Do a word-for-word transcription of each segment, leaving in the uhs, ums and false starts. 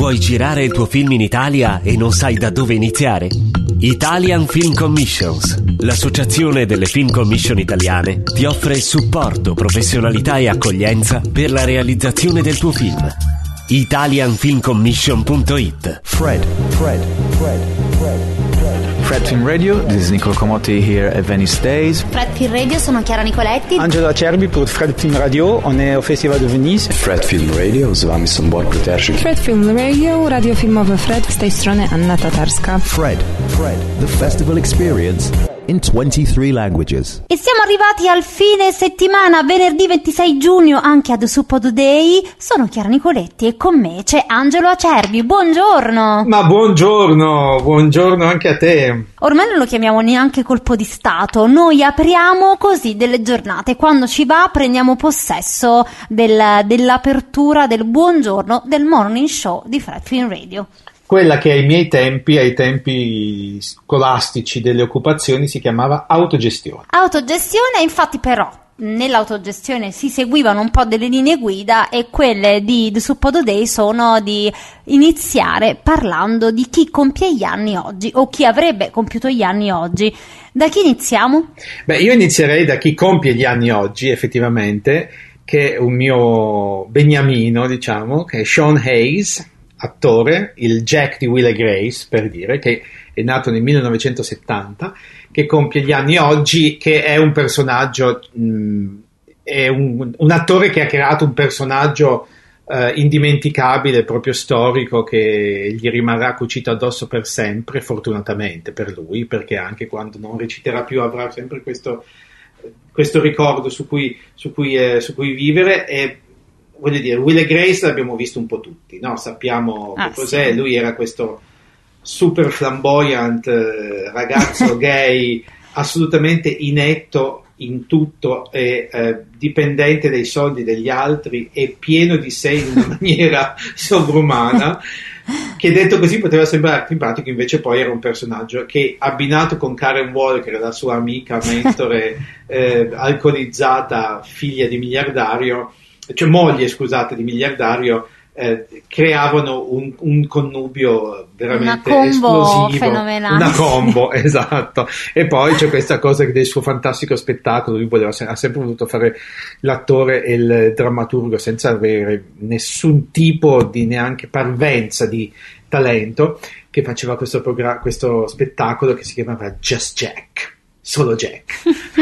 Vuoi girare il tuo film in Italia e non sai da dove iniziare? Italian Film Commissions, l'associazione delle film commission italiane, ti offre supporto, professionalità e accoglienza per la realizzazione del tuo film. italian film commission punto it. Fred, Fred, Fred, Fred, Fred. Fred Film Radio, this is Nicolo Comotti here at Venice Days. Fred Film Radio, sono Chiara Nicoletti. Angelo Acerbi pour Fred Film Radio, on est au Festival de Venise. Fred Film Radio, z wami są Borku Terszyk. Fred Film Radio, radio filmowe Fred, z tej strony Anna Tatarska. Fred, Fred, the festival experience in twenty-three languages. E siamo arrivati al fine settimana, venerdì ventisei giugno, anche ad Suppodo Day. Sono Chiara Nicoletti e con me c'è Angelo Acerbi. Buongiorno. Ma buongiorno, buongiorno anche a te. Ormai non lo chiamiamo neanche colpo di stato, noi apriamo così delle giornate, quando ci va prendiamo possesso del, dell'apertura del buongiorno del morning show di Fred Film Radio. Quella che ai miei tempi, ai tempi scolastici delle occupazioni, si chiamava autogestione. Autogestione, infatti, però nell'autogestione si seguivano un po' delle linee guida, e quelle di The Suppodo Day sono di iniziare parlando di chi compie gli anni oggi o chi avrebbe compiuto gli anni oggi. Da chi iniziamo? Beh, io inizierei da chi compie gli anni oggi, effettivamente, che è un mio beniamino, diciamo, che è Sean Hayes, attore, il Jack di Will e Grace, per dire, che è nato nel millenovecentosettanta, che compie gli anni oggi, che è un personaggio, mh, è un, un attore che ha creato un personaggio uh, indimenticabile, proprio storico, che gli rimarrà cucito addosso per sempre, fortunatamente per lui, perché anche quando non reciterà più avrà sempre questo, questo ricordo su cui, su cui, eh, su cui vivere. E voglio dire, Will e Grace l'abbiamo visto un po' tutti, no? Sappiamo ah, che cos'è. Sì. Lui era questo super flamboyant eh, ragazzo gay, assolutamente inetto in tutto e eh, dipendente dai soldi degli altri e pieno di sé in una maniera sovrumana, che detto così poteva sembrare simpatico, invece poi era un personaggio che, abbinato con Karen Walker, la sua amica, mentore, eh, alcolizzata, figlia di miliardario, cioè moglie, scusate, di miliardario, eh, creavano un, un connubio veramente una combo esplosivo, fenomenale. Una combo, esatto. E poi c'è questa cosa del suo fantastico spettacolo. Lui voleva, ha sempre voluto fare l'attore e il drammaturgo senza avere nessun tipo di neanche parvenza di talento, che faceva questo, progra- questo spettacolo che si chiamava Just Jack, solo Jack.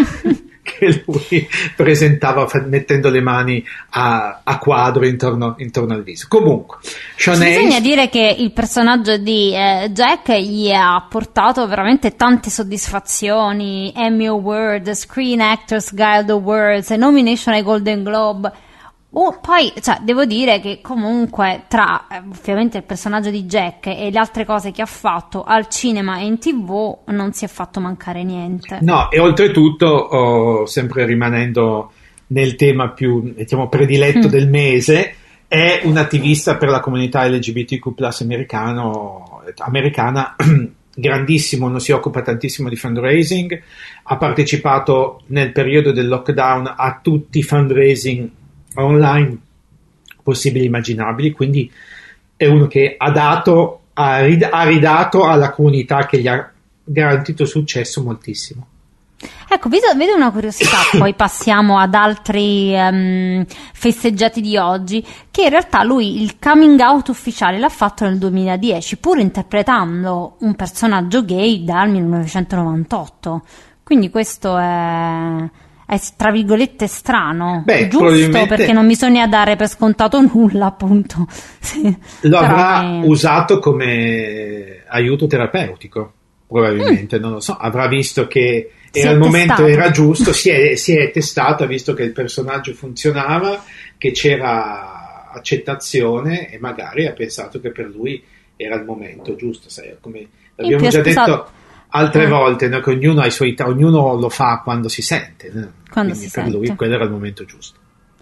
Che lui presentava mettendo le mani a, a quadro intorno, intorno al viso. Comunque, Sean Hayes, bisogna dire che il personaggio di eh, Jack gli ha portato veramente tante soddisfazioni: Emmy Award, Screen Actors Guild Awards, nomination ai Golden Globe. Oh, poi, cioè, devo dire che comunque tra eh, ovviamente il personaggio di Jack e le altre cose che ha fatto al cinema e in tv non si è fatto mancare niente. No, e oltretutto, oh, sempre rimanendo nel tema più, diciamo, prediletto mm. del mese, è un attivista per la comunità L G B T Q plus americano, americana, grandissimo, non si occupa tantissimo di fundraising, ha partecipato nel periodo del lockdown a tutti i fundraising online possibili e immaginabili, quindi è uno che ha dato, ha, rid- ha ridato alla comunità, che gli ha garantito successo moltissimo. Ecco, vedo, vedo una curiosità, poi passiamo ad altri um, festeggiati di oggi, che in realtà lui il coming out ufficiale l'ha fatto nel duemiladieci, pur interpretando un personaggio gay dal millenovecentonovantotto, quindi questo è... è tra virgolette strano. Beh, giusto, perché non bisogna dare per scontato nulla, appunto. Sì. Lo avrà è... usato come aiuto terapeutico, probabilmente, mm. non lo so, avrà visto che era il momento, testato. Era giusto, si è, si è testato, ha visto che il personaggio funzionava, che c'era accettazione, e magari ha pensato che per lui era il momento giusto, sai, come abbiamo già detto altre eh. volte, no? Che ognuno ha i suoi, ognuno lo fa quando si sente, no? Quando Quindi si per sente. lui quello era il momento giusto.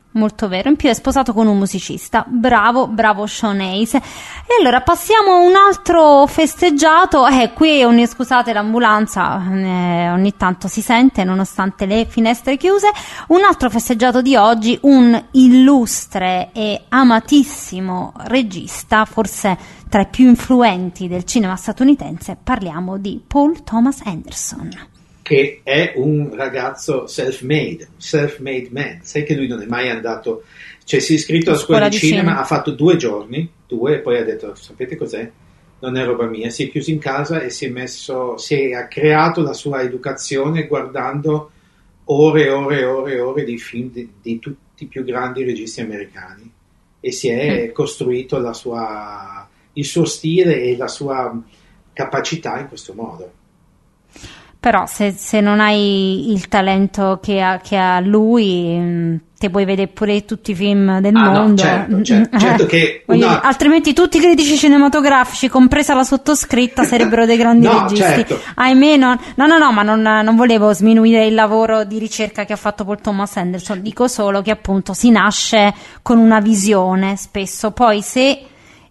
molto vero. In più è sposato con un musicista. Bravo, bravo Sean Hayes. E allora passiamo a un altro festeggiato. Eh, qui ogni, scusate l'ambulanza, eh, ogni tanto si sente nonostante le finestre chiuse. Un altro festeggiato di oggi, un illustre e amatissimo regista, forse tra i più influenti del cinema statunitense. Parliamo di Paul Thomas Anderson, che è un ragazzo self-made, un self-made man. Sai che lui non è mai andato, cioè si è iscritto alla scuola, scuola di, di cinema, cinema, ha fatto due giorni, due, e poi ha detto, sapete cos'è? Non è roba mia. Si è chiuso in casa e si è messo, si è ha creato la sua educazione guardando ore e ore e ore e ore di film di, di tutti i più grandi registi americani, e si è mm. costruito la sua, il suo stile e la sua capacità in questo modo. Però se, se non hai il talento che ha, che ha lui, te puoi vedere pure tutti i film del ah, mondo. No, certo, certo, certo che una... dire, altrimenti tutti i critici cinematografici, compresa la sottoscritta, sarebbero dei grandi no, registi. Certo. Ahimè, non, no, no, no, ma non, non volevo sminuire il lavoro di ricerca che ha fatto Paul Thomas Anderson. Dico solo che appunto si nasce con una visione spesso, poi se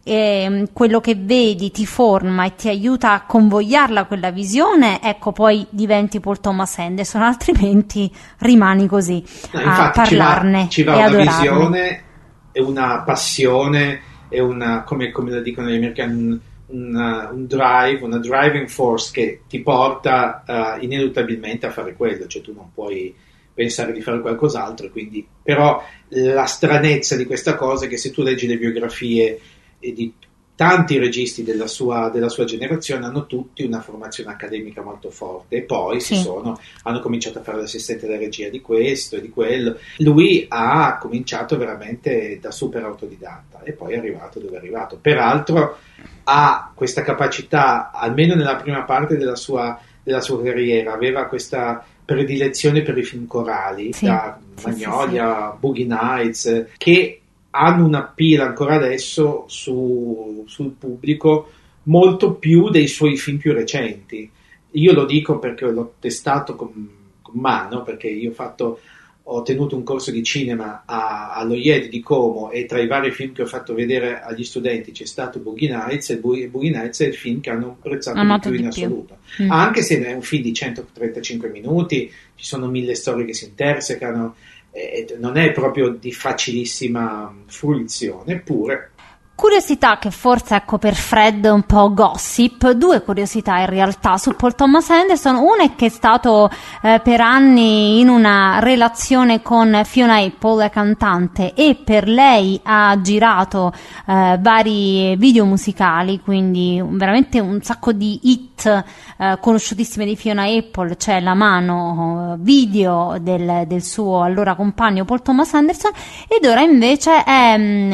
Eh, quello che vedi ti forma e ti aiuta a convogliarla quella visione, ecco, poi diventi Paul Thomas Anderson, altrimenti rimani così no, a parlarne ci va, ci va e una adorarne. Visione e una passione e una, come, come la dicono gli americani, un, un drive, una driving force che ti porta uh, ineluttabilmente a fare quello, cioè tu non puoi pensare di fare qualcos'altro, quindi però la stranezza di questa cosa è che se tu leggi le biografie e di tanti registi della sua, della sua generazione, hanno tutti una formazione accademica molto forte e poi sì. si sono, hanno cominciato a fare l'assistente della regia di questo e di quello. Lui ha cominciato veramente da super autodidatta e poi è arrivato dove è arrivato. Peraltro ha questa capacità, almeno nella prima parte della sua, della sua carriera, aveva questa predilezione per i film corali, sì. da Magnolia, sì, sì. Boogie Nights, che hanno un appeal ancora adesso su, sul pubblico molto più dei suoi film più recenti. Io lo dico perché l'ho testato con, con mano, perché io ho fatto ho tenuto un corso di cinema a, allo I E D di Como e tra i vari film che ho fatto vedere agli studenti c'è stato Boogie Nights, e Boogie, Boogie Nights è il film che hanno apprezzato di più in di assoluto più. Mm. Anche se è un film di centotrentacinque minuti, ci sono mille storie che si intersecano, eh, non è proprio di facilissima fruizione, eppure. Curiosità che forse, ecco, per Fred un po' gossip, due curiosità in realtà su Paul Thomas Anderson. Una è che è stato eh, per anni in una relazione con Fiona Apple, la cantante, e per lei ha girato eh, vari video musicali, quindi veramente un sacco di hit eh, conosciutissime di Fiona Apple. C'è la mano eh, video del, del suo allora compagno Paul Thomas Anderson, ed ora invece è,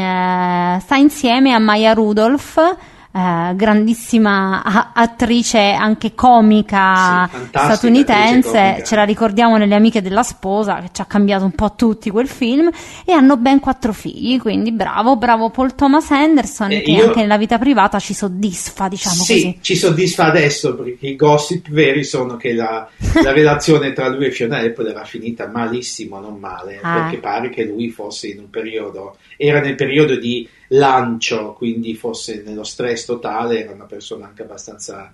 eh, sta insieme a Maya Rudolph, eh, grandissima a- attrice anche comica, sì, statunitense, comica. Ce la ricordiamo nelle Amiche della sposa, che ci ha cambiato un po' tutti quel film, e hanno ben quattro figli, quindi bravo, bravo Paul Thomas Anderson, eh, che io... anche nella vita privata ci soddisfa, diciamo sì, così. Ci soddisfa adesso, perché i gossip veri sono che la, la relazione tra lui e Fiona Apple era finita malissimo, non male, ah. perché pare che lui fosse in un periodo, era nel periodo di lancio, quindi fosse nello stress totale, era una persona anche abbastanza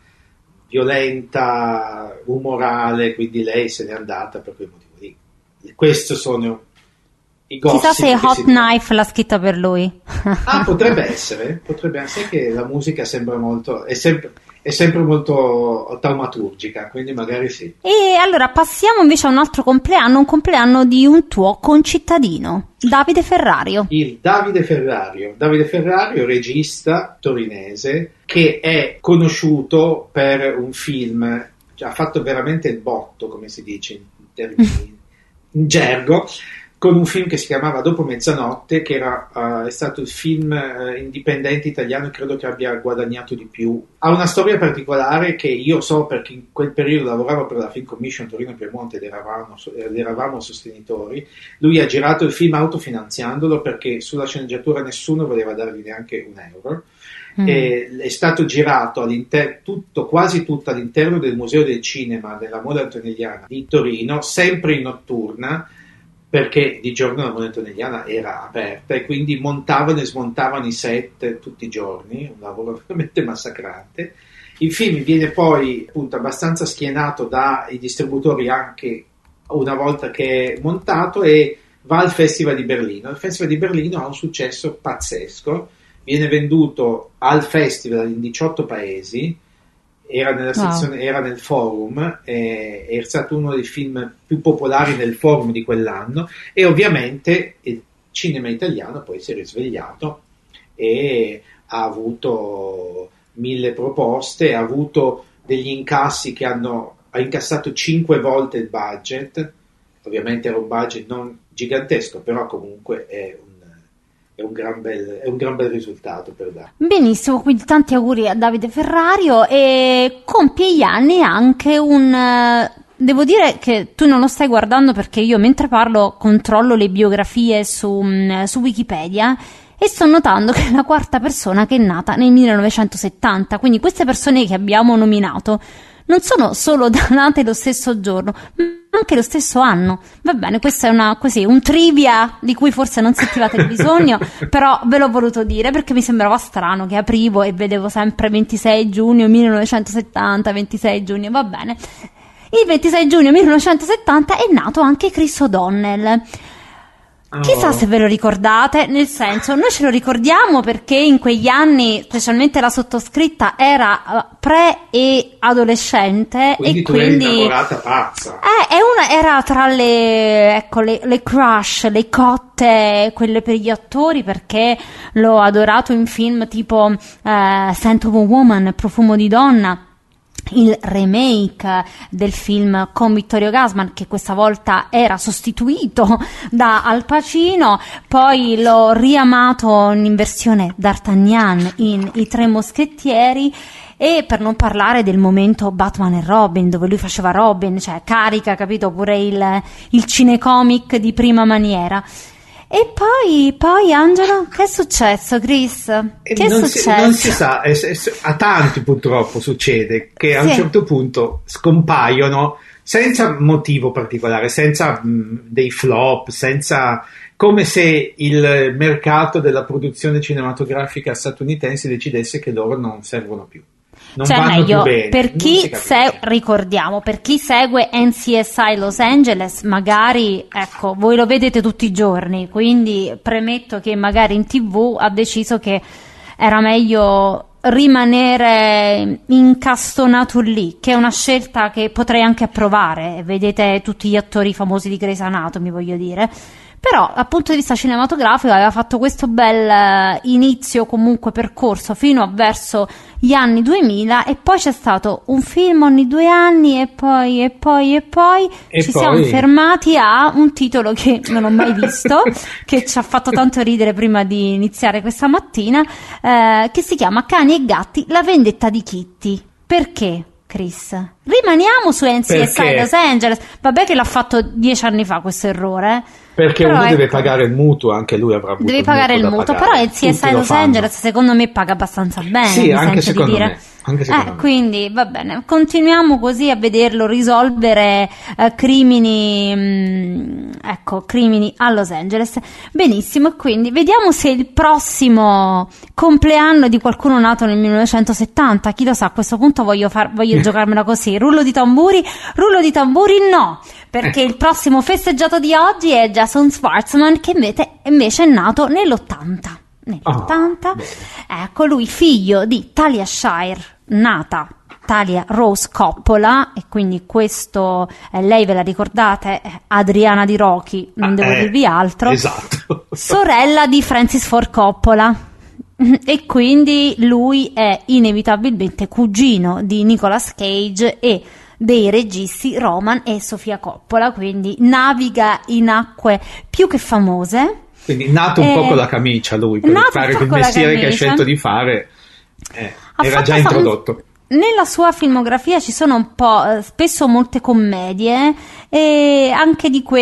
violenta, umorale, quindi lei se n'è andata per quel motivo lì. Questo sono i gossip. Chissà se Hot Knife l'ha scritta per lui. Ah, potrebbe essere, potrebbe essere che la musica sembra molto, è sempre, è sempre molto taumaturgica, quindi magari sì. E allora passiamo invece a un altro compleanno, un compleanno di un tuo concittadino, Davide Ferrario. Il Davide Ferrario, Davide Ferrario, regista torinese, che è conosciuto per un film, cioè, ha fatto veramente il botto, come si dice in termini in gergo, con un film che si chiamava Dopo mezzanotte, che era, uh, è stato il film uh, indipendente italiano e credo che abbia guadagnato di più. Ha una storia particolare che io so perché in quel periodo lavoravo per la Film Commission Torino Piemonte ed eravamo, ed eravamo sostenitori. Lui ha girato il film autofinanziandolo perché sulla sceneggiatura nessuno voleva dargli neanche un euro. Mm. E è stato girato all'interno, tutto, quasi tutto all'interno del Museo del Cinema della Moda Antonelliana di Torino, sempre in notturna, perché di giorno la Moneta Antonelliana era aperta e quindi montavano e smontavano i set tutti i giorni, un lavoro veramente massacrante. Il film viene poi appunto abbastanza schienato dai distributori anche una volta che è montato e va al Festival di Berlino. Il Festival di Berlino ha un successo pazzesco, viene venduto al festival in diciotto paesi, era nella sezione, wow. era nel forum, eh, è stato uno dei film più popolari nel forum di quell'anno e ovviamente il cinema italiano poi si è risvegliato e ha avuto mille proposte, ha avuto degli incassi che hanno ha incassato cinque volte il budget, ovviamente era un budget non gigantesco, però comunque è un È un, gran bel, è un gran bel risultato per dare. Benissimo, quindi tanti auguri a Davide Ferrario, e compie gli anni anche un... Devo dire che tu non lo stai guardando perché io mentre parlo controllo le biografie su, su Wikipedia e sto notando che è la quarta persona che è nata nel millenovecentosettanta, quindi queste persone che abbiamo nominato non sono solo nate lo stesso giorno, ma anche lo stesso anno. Va bene, questo è una, così, un trivia di cui forse non sentivate il bisogno, però ve l'ho voluto dire perché mi sembrava strano che aprivo e vedevo sempre ventisei giugno millenovecentosettanta, ventisei giugno, va bene. Il ventisei giugno millenovecentosettanta è nato anche Chris O'Donnell. Chissà oh. se ve lo ricordate, nel senso, noi ce lo ricordiamo perché in quegli anni, specialmente la sottoscritta, era pre e adolescente, quindi e tu quindi eri innamorata pazza. Eh, è una, era tra le, ecco, le, le crush, le cotte, quelle per gli attori, perché l'ho adorato in film tipo uh, Scent of a Woman, Profumo di donna, il remake del film con Vittorio Gassman, che questa volta era sostituito da Al Pacino, poi l'ho riamato in versione D'Artagnan in I Tre Moschettieri, e per non parlare del momento Batman e Robin, dove lui faceva Robin, cioè carica, capito, pure il, il cinecomic di prima maniera. E poi, poi Angelo, che è successo, Chris? Che è non successo? Si, non si sa, è, è, a tanti purtroppo succede che a sì. un certo punto scompaiono senza motivo particolare, senza mh, dei flop, senza, come se il mercato della produzione cinematografica statunitense decidesse che loro non servono più. Non cioè vanno meglio, più bene. per chi se- ricordiamo, per chi segue N C S I Los Angeles, magari, ecco, voi lo vedete tutti i giorni, quindi premetto che magari in tivù ha deciso che era meglio rimanere incastonato lì, che è una scelta che potrei anche approvare. Vedete tutti gli attori famosi di Grey's Anatomy, voglio dire. Però dal punto di vista cinematografico aveva fatto questo bel inizio, comunque percorso fino a verso gli anni duemila, e poi c'è stato un film ogni due anni e poi e poi e poi e ci poi... siamo fermati a un titolo che non ho mai visto che ci ha fatto tanto ridere prima di iniziare questa mattina, eh, che si chiama Cani e Gatti, la vendetta di Kitty. Perché? Chris, rimaniamo su N C S I Los Angeles. Vabbè che l'ha fatto dieci anni fa questo errore, perché però uno ecco, deve pagare il mutuo, anche lui avrà avuto deve pagare il mutuo, però N C S I Los Angeles secondo me paga abbastanza bene, sì, mi anche sento secondo di dire. me, anche secondo eh, me. Quindi va bene, continuiamo così a vederlo risolvere eh, crimini mh, ecco, crimini a Los Angeles. Benissimo, quindi vediamo se il prossimo compleanno di qualcuno nato nel millenovecentosettanta, chi lo sa, a questo punto voglio, far, voglio giocarmela così, rullo di tamburi, rullo di tamburi no, perché il prossimo festeggiato di oggi è Jason Schwartzman, che invece, invece è nato nell'ottanta. Nell'ottanta, oh, ecco, lui figlio di Talia Shire, nata Talia Rose Coppola, e quindi questo eh, lei ve la ricordate, eh, Adriana Di Rocky, non ah, devo eh, dirvi altro, esatto. Sorella di Francis Ford Coppola, e quindi lui è inevitabilmente cugino di Nicolas Cage e dei registi Roman e Sofia Coppola, quindi naviga in acque più che famose. Quindi nato un eh, po' con la camicia lui, per fare il mestiere che ha scelto di fare, eh, era già introdotto. nella sua filmografia ci sono un po', eh, spesso molte commedie e anche di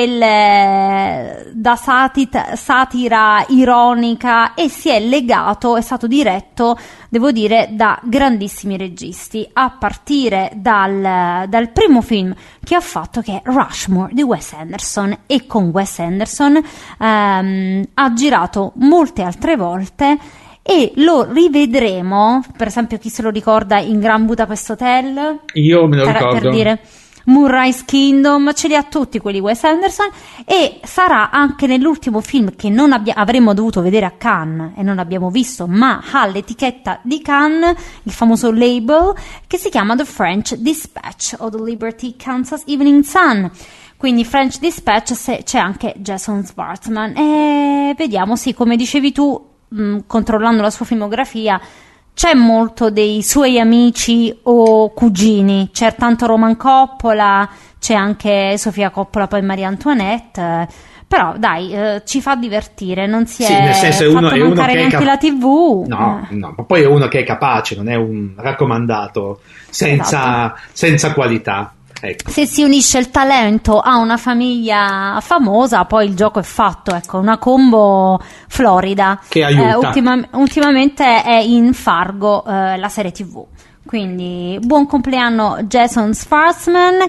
quelle da satita, satira ironica, e si è legato, è stato diretto, devo dire, da grandissimi registi, a partire dal, dal primo film che ha fatto, che è Rushmore di Wes Anderson, e con Wes Anderson ehm, ha girato molte altre volte e lo rivedremo, per esempio chi se lo ricorda in Grand Budapest Hotel, io me lo per, ricordo, per dire Moonrise Kingdom, ce li ha tutti quelli Wes Anderson, e sarà anche nell'ultimo film che non abbia, avremmo dovuto vedere a Cannes e non abbiamo visto, ma ha l'etichetta di Cannes, il famoso label, che si chiama The French Dispatch o The Liberty Kansas Evening Sun. Quindi French Dispatch, se, c'è anche Jason Schwartzman, e vediamo, sì, come dicevi tu, mh, controllando la sua filmografia, c'è molto dei suoi amici o cugini, c'è tanto Roman Coppola, c'è anche Sofia Coppola, poi Maria Antoinette, però dai, eh, ci fa divertire, non si sì, è nel senso, è fatto uno, è uno mancare che neanche cap- la tivù. No, eh. no, ma poi è uno che è capace, non è un raccomandato senza, Esatto. senza qualità. Ecco. Se si unisce il talento a una famiglia famosa, poi il gioco è fatto, ecco, una combo florida che aiuta. Eh, ultima, ultimamente è in Fargo, eh, la serie tivù, quindi buon compleanno Jason Schwartzman.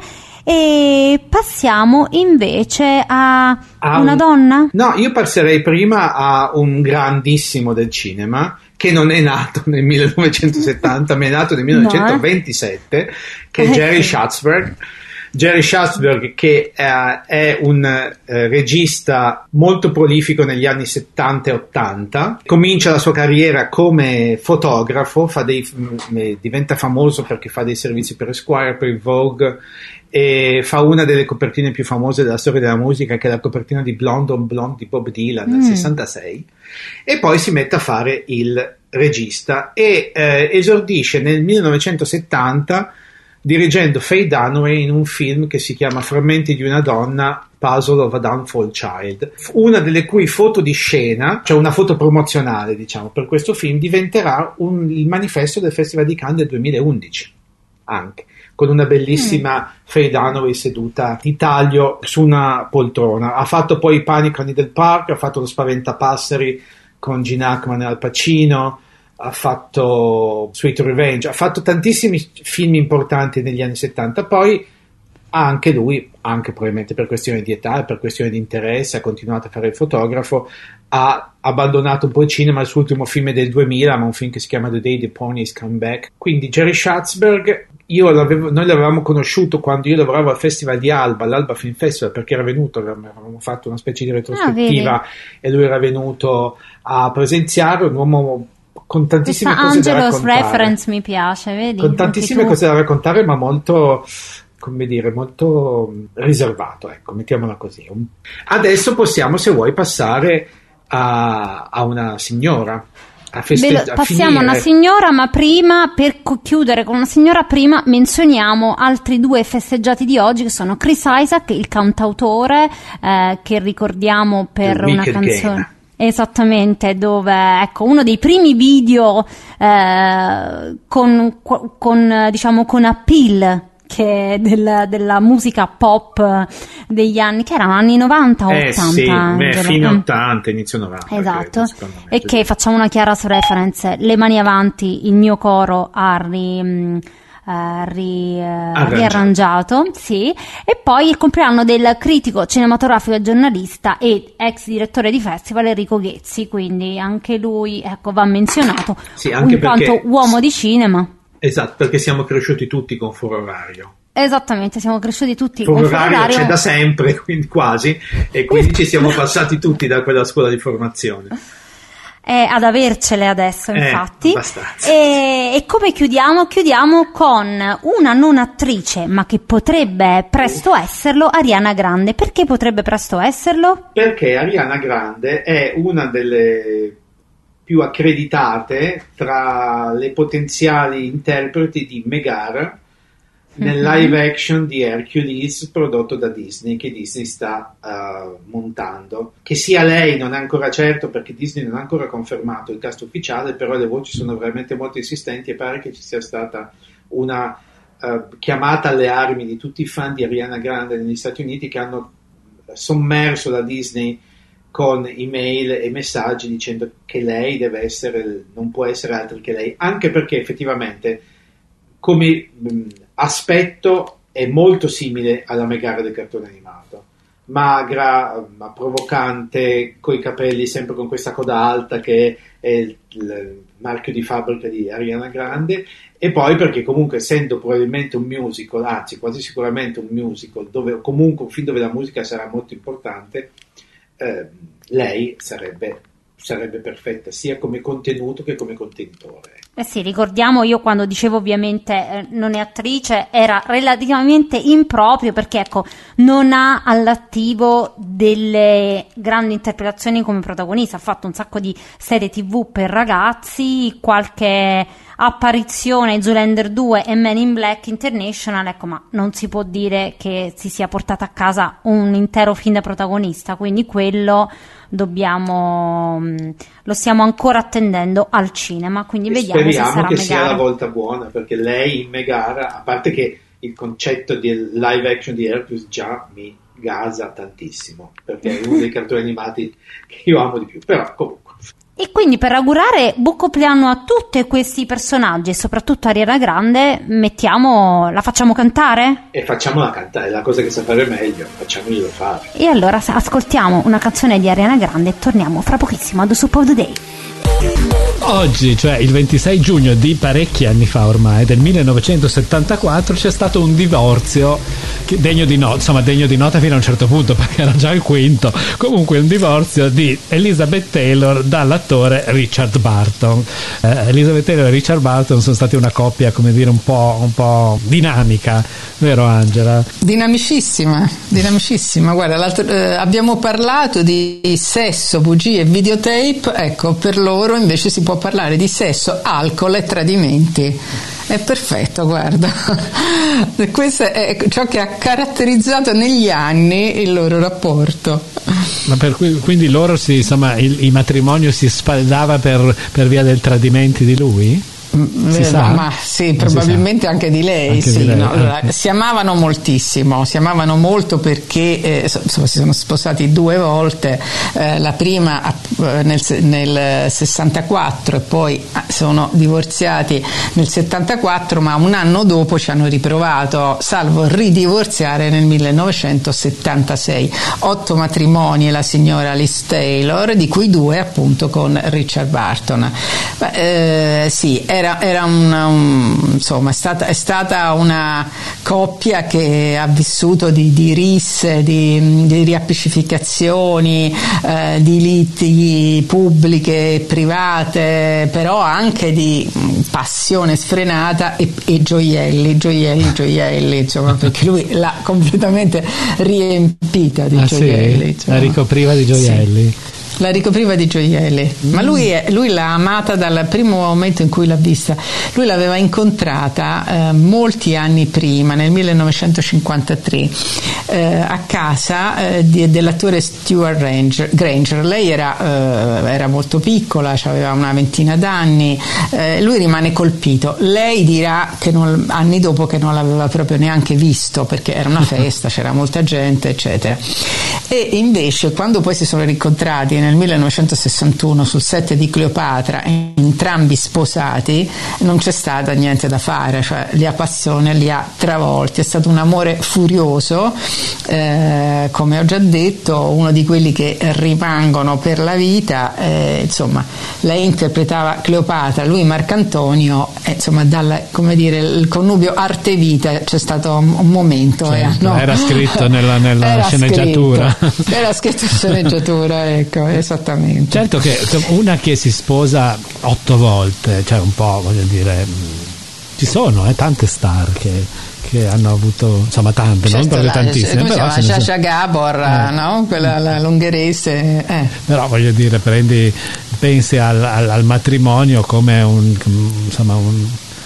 E passiamo invece a, a una un... donna? No, io passerei prima a un grandissimo del cinema che non è nato nel millenovecentosettanta, ma è nato nel millenovecentoventisette, no, eh? che è Jerry Schatzberg. Jerry Schatzberg, che eh, è un eh, regista molto prolifico negli anni settanta e ottanta, comincia la sua carriera come fotografo, fa dei, eh, diventa famoso perché fa dei servizi per Esquire, per il Vogue, e fa una delle copertine più famose della storia della musica, che è la copertina di Blonde on Blonde di Bob Dylan nel mm. sessantasei, e poi si mette a fare il regista e eh, esordisce nel millenovecentosettanta dirigendo Faye Dunaway in un film che si chiama Frammenti di una donna, Puzzle of a Downfall Child, una delle cui foto di scena, cioè una foto promozionale, diciamo, per questo film, diventerà un, il manifesto del Festival di Cannes del duemilaundici, anche con una bellissima mm. Faye Dunaway seduta di taglio su una poltrona. Ha fatto poi Panic at Needle Park, ha fatto Lo Spaventapasseri con Gene Hackman e Al Pacino, ha fatto Sweet Revenge, ha fatto tantissimi film importanti negli anni settanta, poi anche lui, anche probabilmente per questione di età e per questione di interesse, ha continuato a fare il fotografo, ha abbandonato un po' il cinema, il suo ultimo film è del duemila, ma un film che si chiama The Day the Ponies Come Back. Quindi Jerry Schatzberg, io l'avevo, noi l'avevamo conosciuto quando io lavoravo al Festival di Alba, l'Alba Film Festival, perché era venuto, avevamo fatto una specie di retrospettiva ah, e lui era venuto a presenziare, un uomo con tantissime questa cose Angelos da raccontare. Reference mi piace, vedi? Con tantissime cose da raccontare, ma molto, come dire, molto riservato, ecco, mettiamola così. Adesso possiamo, se vuoi, passare a, a una signora. A feste- Beh, passiamo a una signora, ma prima, per co- chiudere con una signora, prima menzioniamo altri due festeggiati di oggi, che sono Chris Isaak, il cantautore, eh, che ricordiamo per una canzone. Game. Esattamente, dove, ecco, uno dei primi video eh, con, con, diciamo, con appeal che del, della musica pop degli anni, che erano anni novanta o eh, ottanta. Sì, beh, fine ottanta, inizio novanta. Esatto, credo, e che facciamo una chiara reference, Le mani avanti, il mio coro ha ri... Uh, ri, uh, riarrangiato, sì. E poi il compleanno del critico cinematografico e giornalista e ex direttore di festival Enrico Ghezzi, quindi anche lui, ecco, va menzionato, sì, anche in quanto perché, uomo di cinema. Esatto, perché siamo cresciuti tutti con Foro Orario. Esattamente, siamo cresciuti tutti Foro con Foro Orario. C'è da sempre, quindi quasi, e quindi ci siamo passati tutti da quella scuola di formazione. Eh, ad avercele adesso, eh, infatti. E, e come chiudiamo? Chiudiamo con una non attrice, ma che potrebbe presto esserlo, Ariana Grande. Perché potrebbe presto esserlo? Perché Ariana Grande è una delle più accreditate tra le potenziali interpreti di Megara nel live action di Hercules prodotto da Disney, che Disney sta uh, montando. Che sia lei non è ancora certo, perché Disney non ha ancora confermato il cast ufficiale, però le voci sono veramente molto insistenti e pare che ci sia stata una uh, chiamata alle armi di tutti i fan di Ariana Grande negli Stati Uniti, che hanno sommerso la Disney con email e messaggi dicendo che lei deve essere, non può essere altri che lei, anche perché effettivamente come mh, aspetto è molto simile alla Megara del cartone animato, magra, ma provocante, coi capelli sempre con questa coda alta che è il, il marchio di fabbrica di Ariana Grande, e poi perché comunque essendo probabilmente un musical, anzi quasi sicuramente un musical, dove comunque un film dove la musica sarà molto importante, eh, lei sarebbe, sarebbe perfetta sia come contenuto che come contenitore. Eh sì, ricordiamo, io quando dicevo ovviamente eh, non è attrice, era relativamente improprio perché ecco, non ha all'attivo delle grandi interpretazioni come protagonista, ha fatto un sacco di serie tv per ragazzi, qualche apparizione in Zoolander due e Men in Black International, ecco, ma non si può dire che si sia portata a casa un intero film da protagonista, quindi quello dobbiamo, lo stiamo ancora attendendo al cinema, quindi e vediamo se sarà speriamo che Megara. sia la volta buona, perché lei in Megara, a parte che il concetto di live action di Hercules già mi gasa tantissimo, perché è uno dei cartoni animati che io amo di più, però comunque. E quindi per augurare buon compleanno a tutti questi personaggi e soprattutto a Ariana Grande, mettiamo, la facciamo cantare? E facciamola cantare, è la cosa che sa fare meglio, facciamoglielo fare. E allora ascoltiamo una canzone di Ariana Grande e torniamo fra pochissimo ad The Soup of the Day. Oggi, cioè il ventisei giugno di parecchi anni fa ormai, del millenovecentosettantaquattro, c'è stato un divorzio che degno di nota, insomma degno di nota fino a un certo punto perché era già il quinto, comunque un divorzio di Elizabeth Taylor dall'attore Richard Burton. eh, Elizabeth Taylor e Richard Burton sono stati una coppia, come dire, un po', un po' dinamica, vero Angela? Dinamicissima, dinamicissima. Guarda, eh, abbiamo parlato di sesso, bugie e videotape, ecco, per loro invece si può parlare di sesso, alcol e tradimenti. È perfetto, guarda. Questo è ciò che ha caratterizzato negli anni il loro rapporto. Ma per cui, quindi loro si, insomma, il, il matrimonio si spaldava per, per via del tradimento di lui? Si sa? Ma sì, probabilmente anche di lei, anche sì, di lei. no? Allora, Okay. si amavano moltissimo, si amavano molto perché eh, insomma, si sono sposati due volte, eh, la prima eh, nel, nel sessantaquattro e poi sono divorziati nel settantaquattro, ma un anno dopo ci hanno riprovato, salvo ridivorziare nel millenovecentosettantasei. Otto matrimoni la signora Liz Taylor, di cui due appunto con Richard Burton. Beh, eh, sì, Era, era una, un, insomma, è stata, è stata una coppia che ha vissuto di, di risse, di, di riappacificazioni, eh, di litighi pubbliche e private, però anche di passione sfrenata e, e gioielli, gioielli, gioielli, insomma, perché lui l'ha completamente riempita di ah, gioielli. Sì? La ricopriva di gioielli. Sì. La ricopriva di gioielli, mm. ma lui, è, lui l'ha amata dal primo momento in cui l'ha vista. Lui l'aveva incontrata eh, molti anni prima, nel millenovecentocinquantatré, eh, a casa eh, di, dell'attore Stuart Granger. Granger. Lei era, eh, era molto piccola, aveva una ventina d'anni, eh, lui rimane colpito. Lei dirà che non, anni dopo che non l'aveva proprio neanche visto perché era una festa, c'era molta gente, eccetera. E invece quando poi si sono rincontrati nel millenovecentosessantuno sul set di Cleopatra, entrambi sposati, non c'è stata niente da fare, cioè la passione li ha travolti, è stato un amore furioso, eh, come ho già detto, uno di quelli che rimangono per la vita, eh, insomma, lei interpretava Cleopatra, lui Marcantonio, eh, insomma, dal, come dire, il connubio arte-vita c'è stato un, un momento. Certo, eh, no? Era scritto nella, nella era sceneggiatura. Scritto, era scritto in sceneggiatura, ecco, esattamente. Certo che una che si sposa otto volte, cioè un po', voglio dire, ci sono eh, tante star che, che hanno avuto, insomma, tante, certo, non proprio tantissime, come però si chiama? Sasha Gabor, eh. no? Quella la l'ungherese, eh. Però voglio dire, prendi, pensi al, al, al matrimonio come un, insomma, un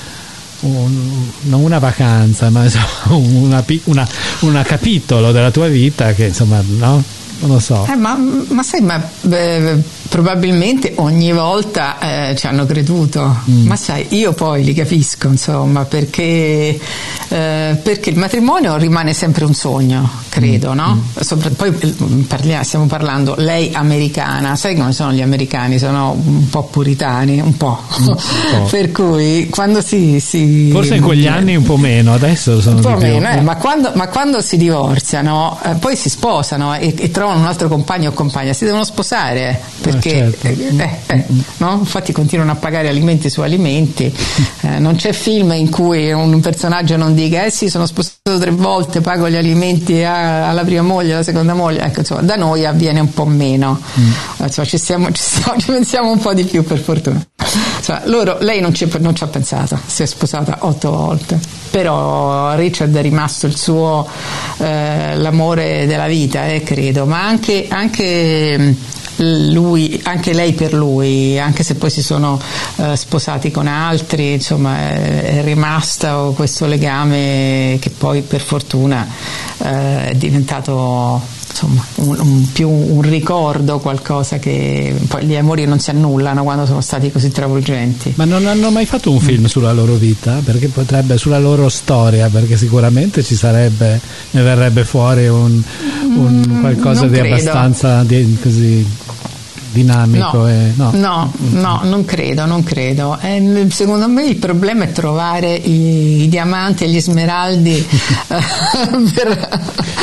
Un, non una vacanza, ma insomma, una, una, una capitolo della tua vita che, insomma, no? Non lo so. Eh, ma, ma sai, ma eh, probabilmente ogni volta eh, ci hanno creduto, mm. ma sai, io poi li capisco, insomma, perché, eh, perché il matrimonio rimane sempre un sogno, credo, mm. no? Mm. Sopra, poi parliamo, stiamo parlando, lei americana, sai come sono gli americani, sono un po' puritani, un po', mm, un po'. Per cui quando si, si forse in quegli anni un po' meno, adesso sono un po' di più. meno, eh, ma, quando, ma quando si divorziano eh, poi si sposano e, e trovano un altro compagno o compagna, si devono sposare perché ah, certo. eh, eh, no? Infatti continuano a pagare alimenti su alimenti, eh, non c'è film in cui un personaggio non dica eh sì, sono sposato tre volte, pago gli alimenti a, alla prima moglie, alla seconda moglie, ecco, insomma, da noi avviene un po' meno, mm. insomma, ci, stiamo, ci, stiamo, ci pensiamo un po' di più, per fortuna. Insomma, loro, lei non ci, non ci ha pensato, si è sposata otto volte, però Richard è rimasto il suo eh, l'amore della vita, eh, credo, ma anche, anche lui, anche lei per lui, anche se poi si sono eh, sposati con altri, insomma è, è rimasto questo legame che poi per fortuna eh, è diventato insomma un, un, più un ricordo, qualcosa che poi gli amori non si annullano quando sono stati così travolgenti. Ma non hanno mai fatto un film sulla loro vita? Perché potrebbe, sulla loro storia, perché sicuramente ci sarebbe, ne verrebbe fuori un, un qualcosa di abbastanza di, così dinamico. No, e, no. no, no, non credo, non credo. Eh, secondo me il problema è trovare i, i diamanti e gli smeraldi. per...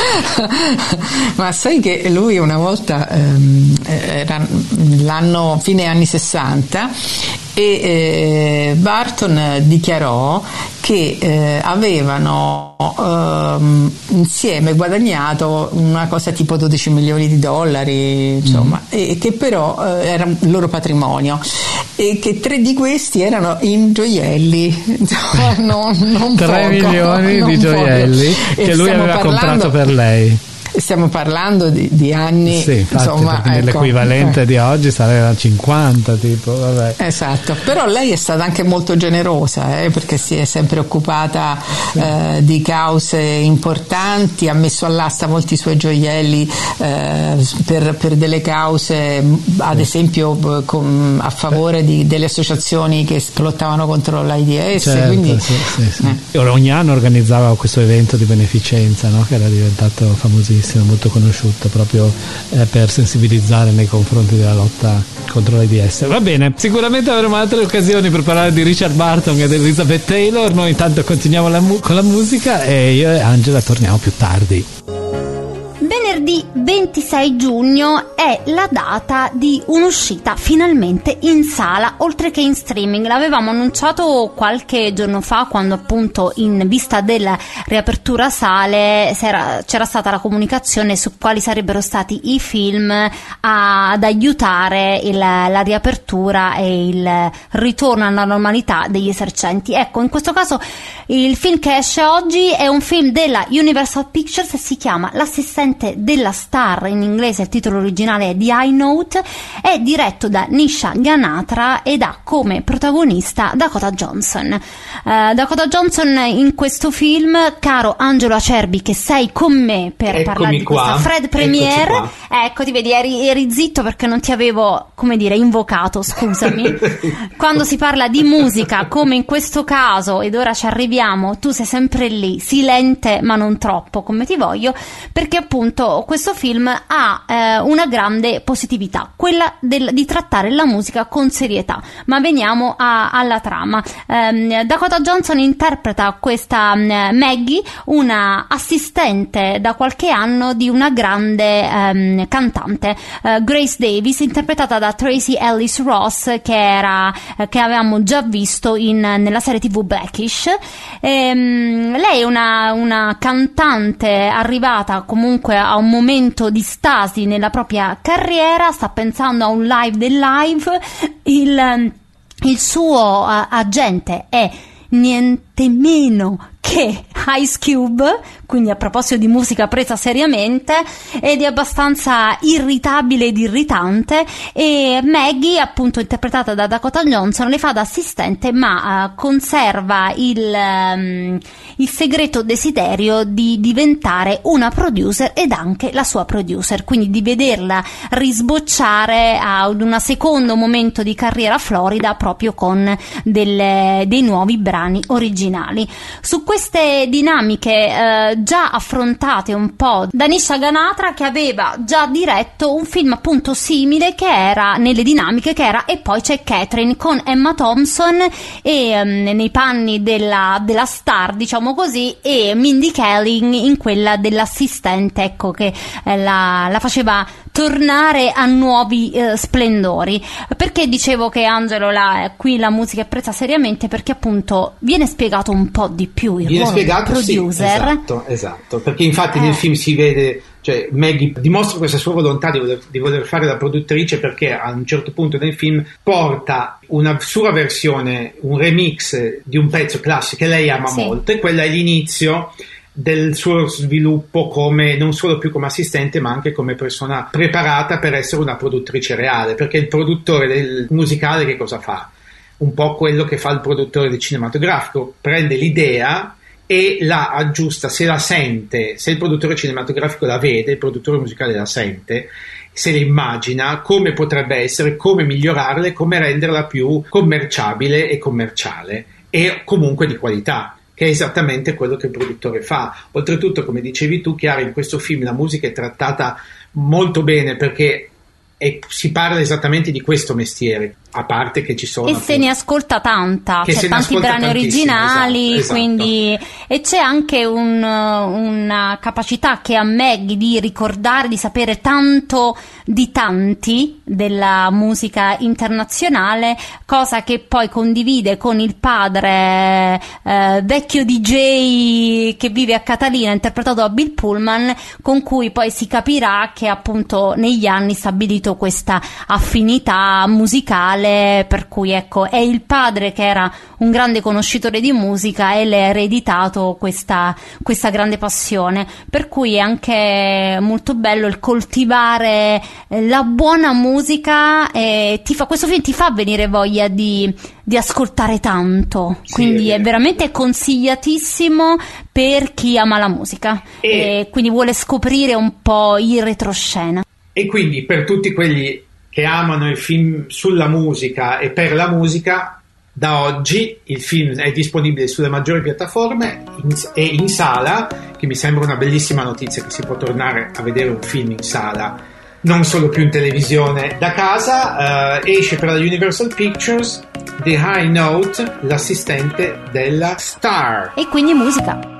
Ma sai che lui una volta ehm, era l'anno fine anni sessanta e eh, Burton dichiarò che eh, avevano ehm, insieme guadagnato una cosa tipo dodici milioni di dollari, insomma, mm. e che però eh, era il loro patrimonio e che tre di questi erano in gioielli, insomma, non, non tre poco, milioni non di gioielli poco. Che lui aveva parlando, comprato per lei. Stiamo parlando di, di anni, sì, infatti, insomma, ecco, l'equivalente eh. di oggi sarebbe cinquanta, tipo, vabbè. Esatto, però lei è stata anche molto generosa, eh, perché si è sempre occupata eh, di cause importanti, ha messo all'asta molti suoi gioielli eh, per, per delle cause, ad esempio con, a favore di, delle associazioni che lottavano contro l'AIDS. Certo, quindi, sì, sì, sì. Eh. Ogni anno organizzava questo evento di beneficenza, no? Che era diventato famosissimo, molto conosciuto proprio eh, per sensibilizzare nei confronti della lotta contro l'AIDS. Va bene, sicuramente avremo altre occasioni per parlare di Richard Burton e di Elizabeth Taylor. Noi intanto continuiamo la mu- con la musica e io e Angela torniamo più tardi. Venerdì ventisei giugno è la data di un'uscita finalmente in sala oltre che in streaming. L'avevamo annunciato qualche giorno fa, quando appunto in vista della riapertura sale c'era, c'era stata la comunicazione su quali sarebbero stati i film a, ad aiutare il, la riapertura e il ritorno alla normalità degli esercenti. Ecco, in questo caso il film che esce oggi è un film della Universal Pictures e si chiama L'assistente della star, in inglese il titolo originale è The High Note, è diretto da Nisha Ganatra ed ha come protagonista Dakota Johnson. Uh, Dakota Johnson in questo film, caro Angelo Acerbi, che sei con me per Eccomi parlare di qua. questa Fred Premiere, ecco, ti vedi, eri, eri zitto perché non ti avevo, come dire, invocato, scusami. Quando si parla di musica, come in questo caso, ed ora ci arriviamo, tu sei sempre lì, silente ma non troppo, come ti voglio, perché appunto questo film ha eh, una grande positività, quella del, di trattare la musica con serietà. Ma veniamo a, alla trama. Um, Dakota Johnson interpreta questa um, Maggie, una assistente da qualche anno di una grande um, cantante, uh, Grace Davis, interpretata da Tracy Ellis Ross, che era uh, che avevamo già visto in, nella serie tivù Blackish. Um, lei è una, una cantante arrivata comunque a un momento di stasi nella propria carriera, sta pensando a un live del live, il, il suo uh, agente è niente niente meno che Ice Cube, quindi a proposito di musica presa seriamente, ed è abbastanza irritabile ed irritante, e Maggie, appunto interpretata da Dakota Johnson, le fa da assistente, ma uh, conserva il, um, il segreto desiderio di diventare una producer ed anche la sua producer, quindi di vederla risbocciare ad un secondo momento di carriera florida proprio con delle, dei nuovi brani originali. Su queste dinamiche eh, già affrontate un po' da Nisha Ganatra, che aveva già diretto un film appunto simile, che era nelle dinamiche che era E poi c'è Catherine, con Emma Thompson e um, nei panni della, della star, diciamo così, e Mindy Kaling in quella dell'assistente, ecco, che eh, la, la faceva tornare a nuovi eh, splendori. Perché dicevo che Angelo la, qui la musica è presa seriamente? Perché appunto viene spiegato un po' di più il viene ruolo spiegato, del producer. Sì, esatto, esatto, perché infatti eh. nel film si vede, cioè Maggie dimostra questa sua volontà di voler, di voler fare la produttrice, perché a un certo punto nel film porta una sua versione, un remix di un pezzo classico che lei ama sì. molto, e quella è l'inizio del suo sviluppo come, non solo più come assistente, ma anche come persona preparata per essere una produttrice reale, perché il produttore del musicale che cosa fa? Un po' quello che fa il produttore del cinematografico, prende l'idea e la aggiusta, se la sente, se il produttore cinematografico la vede, il produttore musicale la sente, se la immagina, come potrebbe essere, come migliorarla, come renderla più commerciabile e commerciale, e comunque di qualità, che è esattamente quello che il produttore fa. Oltretutto, come dicevi tu, Chiara, in questo film la musica è trattata molto bene, perché e si parla esattamente di questo mestiere, a parte che ci sono e se ne ascolta tanta, c'è tanti brani originali, esatto, quindi esatto. E c'è anche un, una capacità che ha Maggie di ricordare, di sapere tanto di tanti della musica internazionale, cosa che poi condivide con il padre eh, vecchio D J che vive a Catalina, interpretato da Bill Pullman, con cui poi si capirà che appunto negli anni stabilito questa affinità musicale, per cui ecco, è il padre che era un grande conoscitore di musica e le ha ereditato questa, questa grande passione, per cui è anche molto bello il coltivare la buona musica, e ti fa, questo film ti fa venire voglia di, di ascoltare tanto, sì, quindi è, è veramente consigliatissimo per chi ama la musica e, e quindi vuole scoprire un po' il retroscena. E quindi per tutti quelli che amano il film sulla musica e per la musica, da oggi il film è disponibile sulle maggiori piattaforme in, e in sala, che mi sembra una bellissima notizia, che si può tornare a vedere un film in sala, non solo più in televisione da casa. Uh, esce per la Universal Pictures The High Note, l'assistente della star. E quindi musica.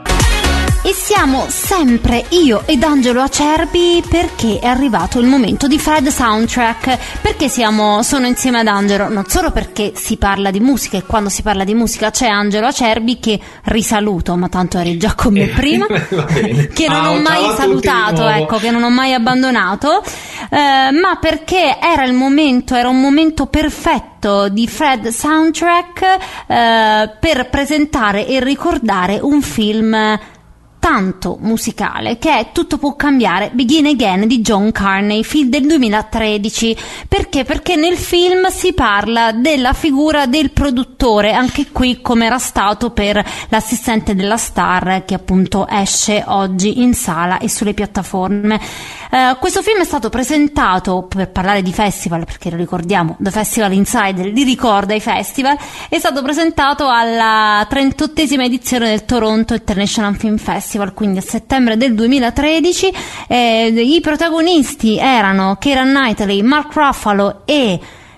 E siamo sempre io ed Angelo Acerbi, perché è arrivato il momento di Fred Soundtrack. Perché siamo, sono insieme ad Angelo? Non solo perché si parla di musica, e quando si parla di musica c'è Angelo Acerbi, che risaluto, ma tanto eri già con me prima, che non ciao, ho mai salutato, ecco, che non ho mai abbandonato, eh, ma perché era il momento, era un momento perfetto di Fred Soundtrack eh, per presentare e ricordare un film tanto musicale, che è Tutto può cambiare, Begin Again di John Carney, film del duemilatredici. Perché? Perché nel film si parla della figura del produttore, anche qui come era stato per l'assistente della star, che appunto esce oggi in sala e sulle piattaforme. Uh, questo film è stato presentato, per parlare di festival, perché lo ricordiamo, The Festival Insider li ricorda i festival, è stato presentato alla trentottesima edizione del Toronto International Film Festival, quindi a settembre del duemilatredici. Eh, i protagonisti erano Keira Knightley, Mark Ruffalo e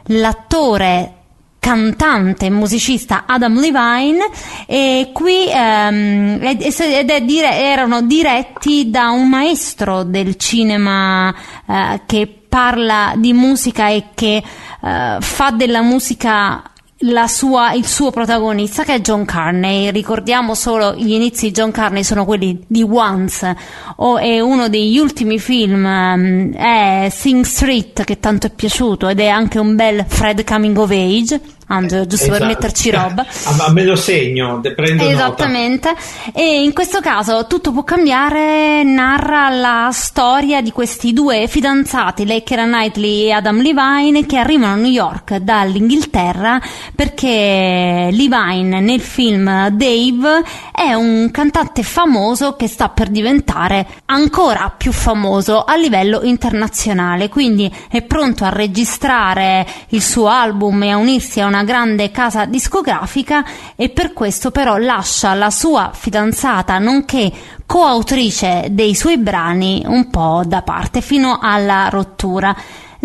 l'attore cantante e musicista Adam Levine, e qui um, ed, ed è dire, erano diretti da un maestro del cinema uh, che parla di musica e che uh, fa della musica la sua, il suo protagonista, che è John Carney. Ricordiamo solo gli inizi di John Carney sono quelli di Once, o è uno degli ultimi film um, è Sing Street, che tanto è piaciuto, ed è anche un bel Fred coming of age. Angelo, giusto esatto. per metterci roba. A me lo segno, prendo esattamente nota. E in questo caso Tutto può cambiare narra la storia di questi due fidanzati, lei Keira Knightley e Adam Levine, che arrivano a New York dall'Inghilterra perché Levine nel film Dave è un cantante famoso che sta per diventare ancora più famoso a livello internazionale, quindi è pronto a registrare il suo album e a unirsi a una grande casa discografica, e per questo però lascia la sua fidanzata nonché coautrice dei suoi brani un po' da parte fino alla rottura.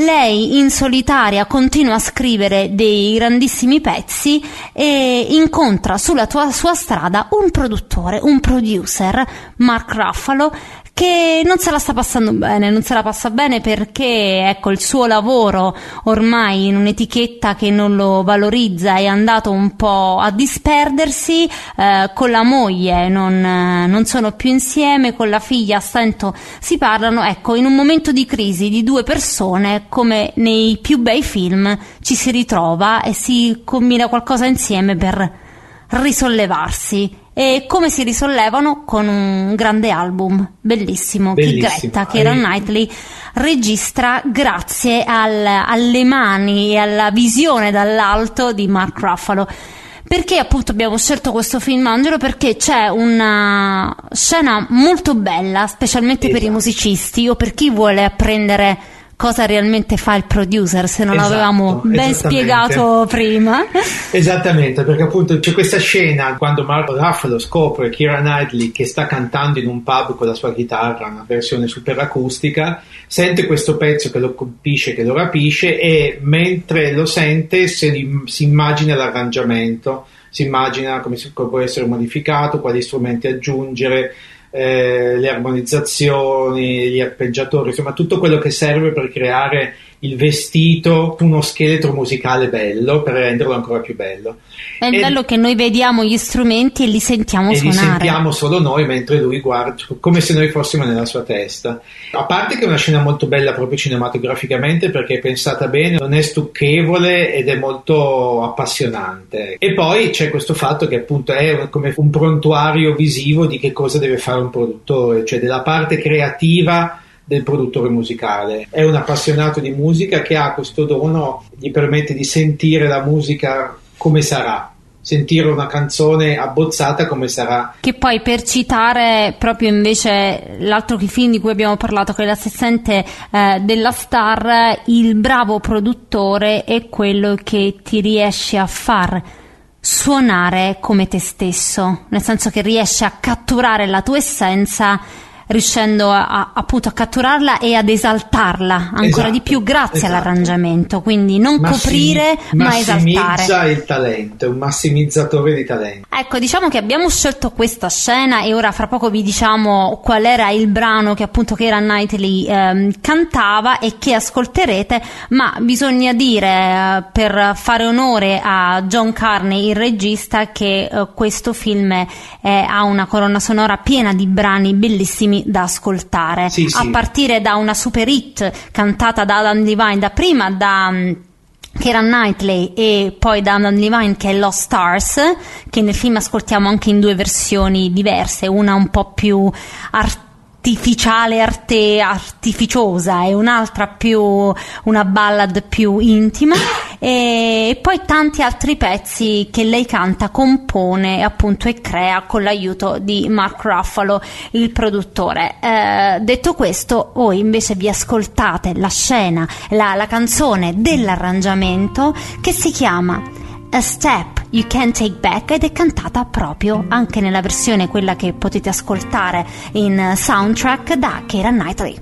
Lei in solitaria continua a scrivere dei grandissimi pezzi e incontra sulla tua, sua strada un produttore, un producer, Mark Ruffalo, che non se la sta passando bene, non se la passa bene perché ecco il suo lavoro ormai in un'etichetta che non lo valorizza è andato un po' a disperdersi, eh, con la moglie non, non sono più insieme, con la figlia a stento si parlano, ecco in un momento di crisi di due persone come nei più bei film ci si ritrova e si combina qualcosa insieme per risollevarsi. E come si risollevano? Con un grande album bellissimo, bellissimo. Che Greta, Keira Knightley registra grazie al, alle mani e alla visione dall'alto di Mark Ruffalo. Perché appunto abbiamo scelto questo film, Angelo? Perché c'è una scena molto bella, specialmente esatto. per i musicisti o per chi vuole apprendere cosa realmente fa il producer, se non esatto, l'avevamo ben spiegato prima. Esattamente, perché appunto c'è questa scena quando Mark Ruffalo scopre Keira Knightley che sta cantando in un pub con la sua chitarra, una versione super acustica, sente questo pezzo che lo colpisce, che lo rapisce, e mentre lo sente si, si immagina l'arrangiamento, si immagina come può essere modificato, quali strumenti aggiungere, Eh, le armonizzazioni, gli arpeggiatori, insomma tutto quello che serve per creare il vestito, uno scheletro musicale bello per renderlo ancora più bello. È il e, bello che noi vediamo gli strumenti e li sentiamo e suonare. li sentiamo solo noi mentre lui guarda, come se noi fossimo nella sua testa. A parte che è una scena molto bella proprio cinematograficamente perché è pensata bene, non è stucchevole ed è molto appassionante. E poi c'è questo fatto che appunto è come un prontuario visivo di che cosa deve fare un produttore, cioè della parte creativa del produttore musicale. È un appassionato di musica che ha questo dono, gli permette di sentire la musica come sarà, sentire una canzone abbozzata come sarà. Che poi, per citare proprio invece l'altro film di cui abbiamo parlato, che è l'assistente eh, della star, il bravo produttore è quello che ti riesce a far suonare come te stesso, nel senso che riesce a catturare la tua essenza, riuscendo a, a, appunto a catturarla e ad esaltarla ancora esatto, di più grazie esatto. all'arrangiamento, quindi non Massim- coprire ma esaltare. Massimizza il talento, è un massimizzatore di talento. Ecco, diciamo che abbiamo scelto questa scena e ora fra poco vi diciamo qual era il brano che appunto Keira Knightley ehm, cantava e che ascolterete, ma bisogna dire eh, per fare onore a John Carney, il regista, che eh, questo film è, è, ha una colonna sonora piena di brani bellissimi da ascoltare, sì, a sì. partire da una super hit cantata da Adam Levine, da prima da um, Keira Knightley e poi da Adam Levine, che è Lost Stars, che nel film ascoltiamo anche in due versioni diverse, una un po' più artificiale, arte artificiosa, e un'altra più una ballad più intima, e poi tanti altri pezzi che lei canta, compone appunto e crea con l'aiuto di Mark Ruffalo, il produttore. Eh, detto questo, voi invece vi ascoltate la scena, la, la canzone dell'arrangiamento, che si chiama A Step You Can't Take Back ed è cantata proprio anche nella versione quella che potete ascoltare in soundtrack da Keira Knightley.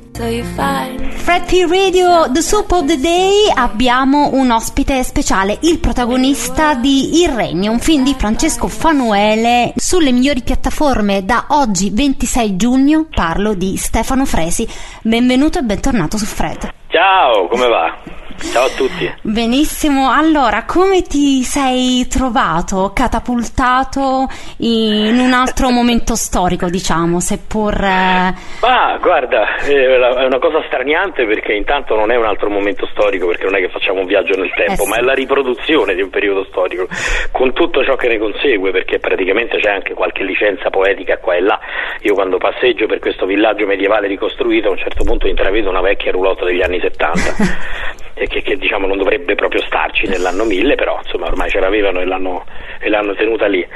Fred P Radio, The Soup of the Day, abbiamo un ospite speciale, il protagonista di Il Regno, un film di Francesco Fanuele sulle migliori piattaforme da oggi ventisei giugno. Parlo di Stefano Fresi. Benvenuto e bentornato su Fred. Ciao, come va? Ciao a tutti. Benissimo, allora come ti sei trovato, catapultato in un altro momento storico, diciamo, seppur... Eh... Ma guarda, è una cosa straniante, perché intanto non è un altro momento storico, perché non è che facciamo un viaggio nel tempo, eh sì. ma è la riproduzione di un periodo storico, con tutto ciò che ne consegue, perché praticamente c'è anche qualche licenza poetica qua e là. Io quando passeggio per questo villaggio medievale ricostruito, a un certo punto intravedo una vecchia roulotte degli anni settanta e che, che diciamo non dovrebbe proprio starci nell'anno mille, però insomma ormai ce l'avevano e l'hanno, e l'hanno tenuta lì.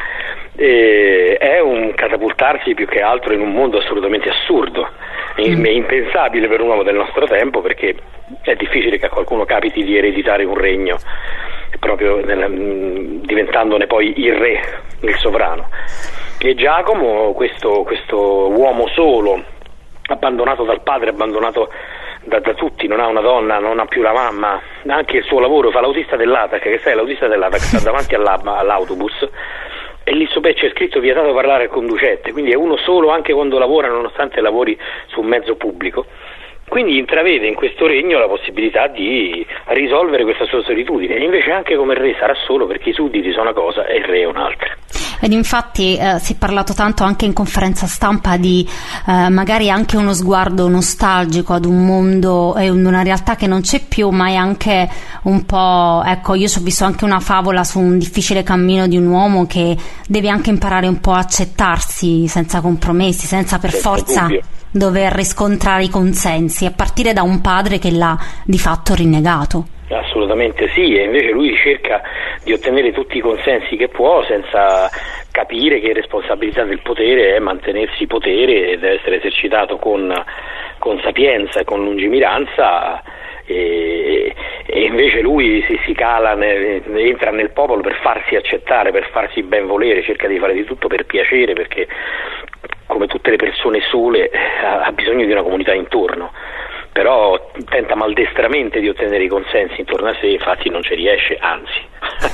E è un catapultarsi più che altro in un mondo assolutamente assurdo, mm. impensabile per un uomo del nostro tempo, perché è difficile che a qualcuno capiti di ereditare un regno, proprio nel, diventandone poi il re, il sovrano. E Giacomo, questo, questo uomo solo, abbandonato dal padre, abbandonato Da, da tutti, non ha una donna, non ha più la mamma, anche il suo lavoro, fa l'autista dell'A T A C, che sai, l'autista dell'A T A C sta davanti all'autobus e lì su c'è scritto vietato parlare al conducente, quindi è uno solo anche quando lavora, nonostante lavori su un mezzo pubblico. Quindi intravede in questo regno la possibilità di risolvere questa sua solitudine, e invece anche come re sarà solo, perché i sudditi sono una cosa e il re è un'altra. Ed infatti eh, si è parlato tanto anche in conferenza stampa di eh, magari anche uno sguardo nostalgico ad un mondo e una realtà che non c'è più, ma è anche un po', ecco, io ci ho visto anche una favola su un difficile cammino di un uomo che deve anche imparare un po' a accettarsi senza compromessi, senza per senza forza dubbio. dover riscontrare i consensi, a partire da un padre che l'ha di fatto rinnegato. Assolutamente sì, e invece lui cerca di ottenere tutti i consensi che può, senza capire che responsabilità del potere è mantenersi potere e deve essere esercitato con, con sapienza e con lungimiranza, e, e invece lui si, si cala, nel, entra nel popolo per farsi accettare, per farsi ben volere, cerca di fare di tutto per piacere, perché come tutte le persone sole ha, ha bisogno di una comunità intorno. Però tenta maldestramente di ottenere i consensi intorno a sé, infatti non ci riesce, anzi.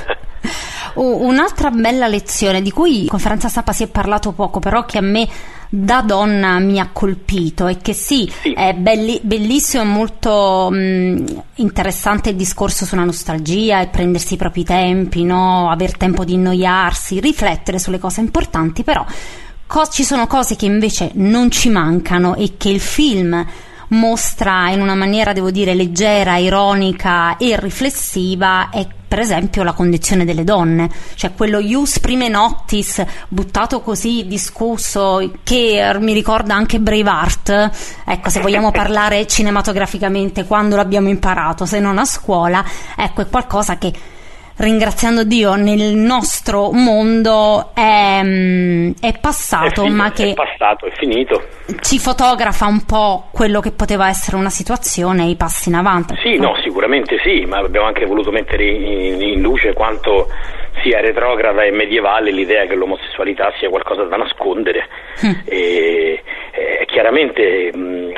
uh, un'altra bella lezione di cui in conferenza stampa si è parlato poco, però che a me da donna mi ha colpito, è che sì, sì. è belli, bellissimo e molto mh, interessante il discorso sulla nostalgia e prendersi i propri tempi, no? Aver tempo di annoiarsi, riflettere sulle cose importanti, però co- ci sono cose che invece non ci mancano e che il film mostra in una maniera, devo dire, leggera, ironica e riflessiva, è per esempio la condizione delle donne, cioè quello ius prime noctis buttato così, discusso, che mi ricorda anche Braveheart, ecco, se vogliamo parlare cinematograficamente, quando l'abbiamo imparato, se non a scuola, ecco, è qualcosa che, ringraziando Dio, nel nostro mondo è, è passato, è fi- ma che è passato, è finito. Ci fotografa un po' quello che poteva essere una situazione e i passi in avanti. Sì, no, sicuramente sì, ma abbiamo anche voluto mettere in, in luce quanto sia retrograda e medievale l'idea che l'omosessualità sia qualcosa da nascondere. Mm. E, e chiaramente mh,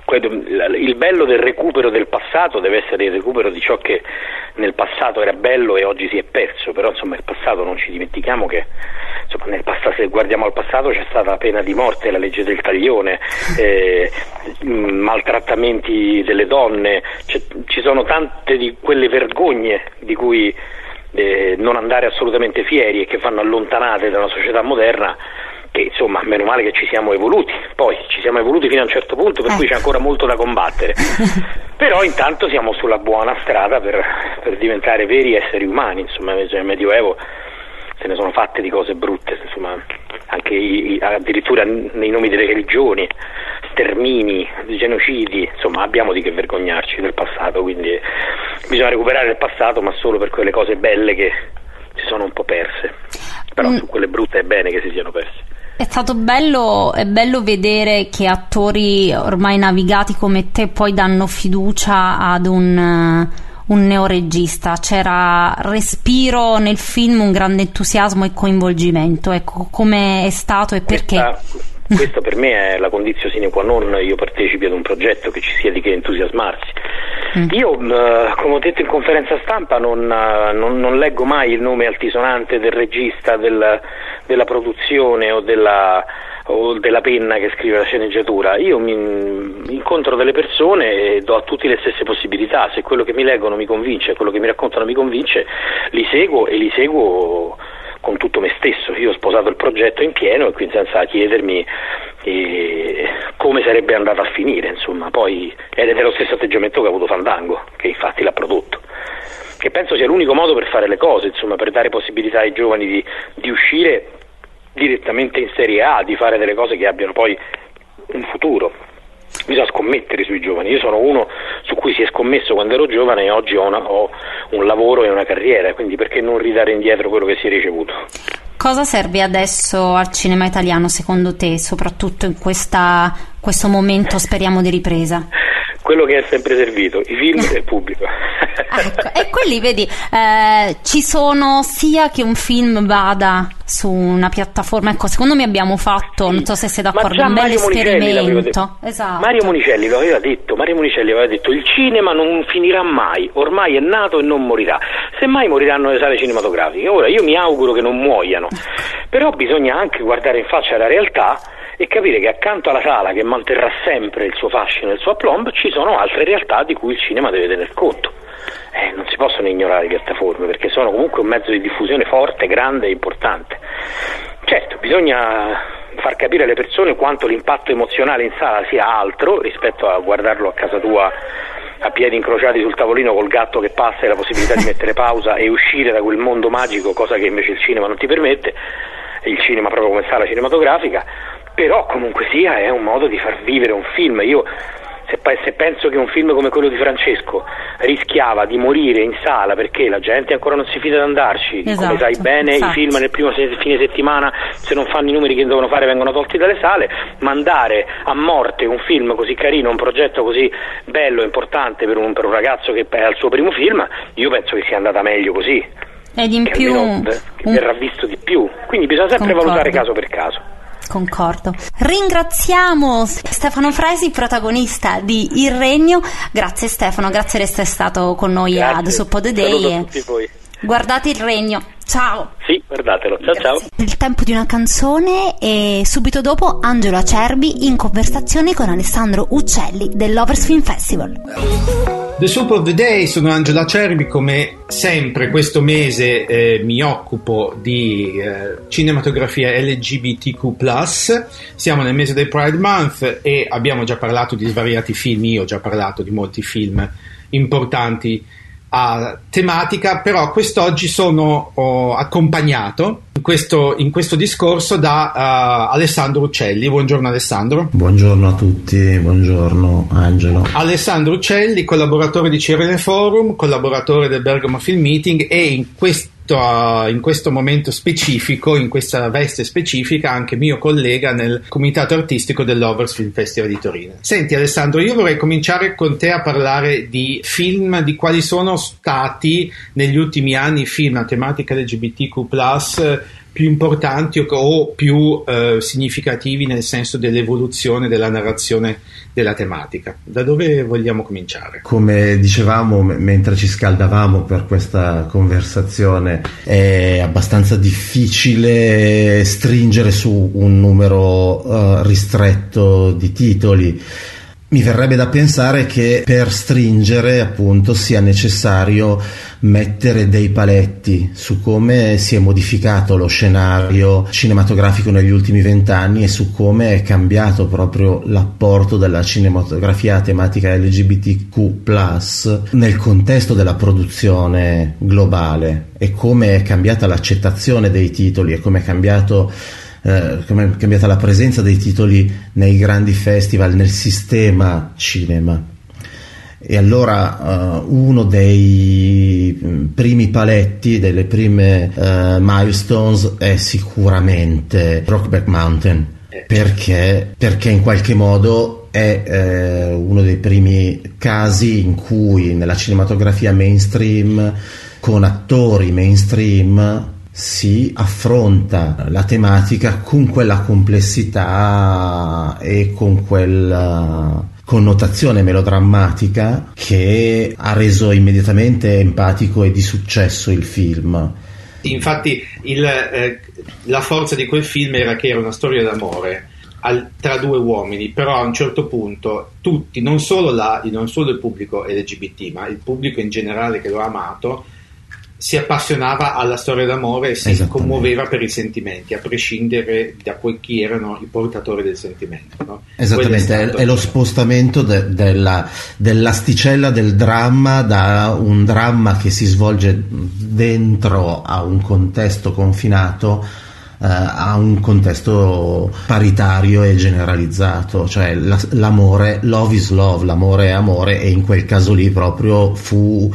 il bello del recupero del passato deve essere il recupero di ciò che nel passato era bello e oggi si è perso, però insomma il passato non ci dimentichiamo che insomma, nel passato, se guardiamo al passato, c'è stata la pena di morte, la legge del taglione, eh, maltrattamenti delle donne, ci sono tante di quelle vergogne di cui eh, non andare assolutamente fieri e che vanno allontanate da una società moderna, che insomma meno male che ci siamo evoluti, poi ci siamo evoluti fino a un certo punto, per eh. cui c'è ancora molto da combattere, però intanto siamo sulla buona strada per, per diventare veri esseri umani, insomma. Nel Medioevo se ne sono fatte di cose brutte, insomma, anche i, addirittura nei nomi delle religioni, stermini, genocidi, insomma abbiamo di che vergognarci del passato, quindi bisogna recuperare il passato, ma solo per quelle cose belle che si sono un po' perse, però mm. su quelle brutte è bene che si siano perse. È stato bello, è bello vedere che attori ormai navigati come te poi danno fiducia ad un, un neoregista. C'era respiro nel film, un grande entusiasmo e coinvolgimento. Ecco, come è stato e perché? Questa, questa per me è la condizione sine qua non io partecipi ad un progetto, che ci sia di che entusiasmarsi. Mm. Io, uh, come ho detto in conferenza stampa, non, uh, non, non leggo mai il nome altisonante del regista, del, della produzione o della, o della penna che scrive la sceneggiatura. Io mi incontro delle persone e do a tutti le stesse possibilità. Se quello che mi leggono mi convince, quello che mi raccontano mi convince, li seguo e li seguo con tutto me stesso. Io ho sposato il progetto in pieno e quindi senza chiedermi eh, come sarebbe andato a finire, insomma. Poi ed è lo stesso atteggiamento che ha avuto Fandango, che infatti l'ha prodotto, che penso sia l'unico modo per fare le cose, insomma, per dare possibilità ai giovani di, di uscire direttamente in Serie A, di fare delle cose che abbiano poi un futuro. Bisogna scommettere sui giovani. Io sono uno su cui si è scommesso quando ero giovane e oggi ho, una, ho un lavoro e una carriera, quindi perché non ridare indietro quello che si è ricevuto? Cosa serve adesso al cinema italiano secondo te, soprattutto in questa, questo momento speriamo di ripresa? Quello che è sempre servito, i film e il pubblico. Ecco, e quelli vedi, eh, ci sono sia che un film vada su una piattaforma, ecco, secondo me abbiamo fatto, non so se sei d'accordo, un bel esperimento. Esatto. Mario Monicelli lo aveva detto, Mario Monicelli aveva detto il cinema non finirà mai, ormai è nato e non morirà, semmai moriranno le sale cinematografiche. Ora io mi auguro che non muoiano, però bisogna anche guardare in faccia la realtà e capire che accanto alla sala, che manterrà sempre il suo fascino e il suo aplomb, ci sono altre realtà di cui il cinema deve tener conto. Eh, non si possono ignorare le piattaforme, perché sono comunque un mezzo di diffusione forte, grande e importante. Certo, bisogna far capire alle persone quanto l'impatto emozionale in sala sia altro rispetto a guardarlo a casa tua a piedi incrociati sul tavolino col gatto che passa e la possibilità di mettere pausa e uscire da quel mondo magico, cosa che invece il cinema non ti permette, il cinema proprio come sala cinematografica. Però comunque sia è un modo di far vivere un film. Io se, se penso che un film come quello di Francesco rischiava di morire in sala perché la gente ancora non si fida di andarci, esatto, come sai bene, infatti. I film nel primo se- fine settimana, se non fanno i numeri che devono fare, vengono tolti dalle sale. Mandare a morte un film così carino, un progetto così bello e importante per un, per un ragazzo che è al suo primo film, io penso che sia andata meglio così, ed in che più almeno, che un... verrà visto di più. Quindi bisogna sempre Concordo. valutare caso per caso. Concordo. Ringraziamo Stefano Fresi, protagonista di Il Regno. Grazie Stefano, grazie di essere stato con noi grazie. ad Suppo the Day. Saluto a tutti voi. Guardate Il Regno. Ciao. Sì, guardatelo. Ciao. Grazie. Ciao. Il tempo di una canzone e subito dopo Angelo Acerbi in conversazione con Alessandro Uccelli del Lovers Film Festival. The Soup of the Day, sono Angelo Acerbi, come sempre questo mese eh, mi occupo di eh, cinematografia L G B T Q plus. Siamo nel mese del Pride Month e abbiamo già parlato di svariati film, io ho già parlato di molti film importanti a tematica, però quest'oggi sono oh, accompagnato in questo, in questo discorso da uh, Alessandro Uccelli. Buongiorno Alessandro. Buongiorno a tutti, buongiorno Angelo. Alessandro Uccelli, collaboratore di Cirene Forum, collaboratore del Bergamo Film Meeting e in questo in questo momento specifico, in questa veste specifica, anche mio collega nel comitato artistico del Lovers Film Festival di Torino. Senti Alessandro, io vorrei cominciare con te a parlare di film, di quali sono stati negli ultimi anni film a tematica L G B T Q plus più importanti o, o più eh, significativi nel senso dell'evoluzione della narrazione della tematica. Da dove vogliamo cominciare? Come dicevamo m- mentre ci scaldavamo per questa conversazione, è abbastanza difficile stringere su un numero uh, ristretto di titoli. Mi verrebbe da pensare che per stringere appunto sia necessario mettere dei paletti su come si è modificato lo scenario cinematografico negli ultimi vent'anni e su come è cambiato proprio l'apporto della cinematografia a tematica L G B T Q plus nel contesto della produzione globale, e come è cambiata l'accettazione dei titoli e come è cambiato Eh, come è cambiata la presenza dei titoli nei grandi festival, nel sistema cinema. E allora uh, uno dei primi paletti, delle prime uh, milestones è sicuramente Brokeback Mountain, perché, perché in qualche modo è eh, uno dei primi casi in cui nella cinematografia mainstream, con attori mainstream, si affronta la tematica con quella complessità e con quella connotazione melodrammatica che ha reso immediatamente empatico e di successo il film. Infatti il, eh, la forza di quel film era che era una storia d'amore al, tra due uomini, però a un certo punto tutti, non solo, la, non solo il pubblico L G B T, ma il pubblico in generale che lo ha amato, si appassionava alla storia d'amore e si commuoveva per i sentimenti, a prescindere da quel chi erano i portatori del sentimento, no? Esattamente, è, è lo spostamento de, della, dell'asticella del dramma da un dramma che si svolge dentro a un contesto confinato uh, a un contesto paritario e generalizzato, cioè la, l'amore, love is love, l'amore è amore, e in quel caso lì proprio fu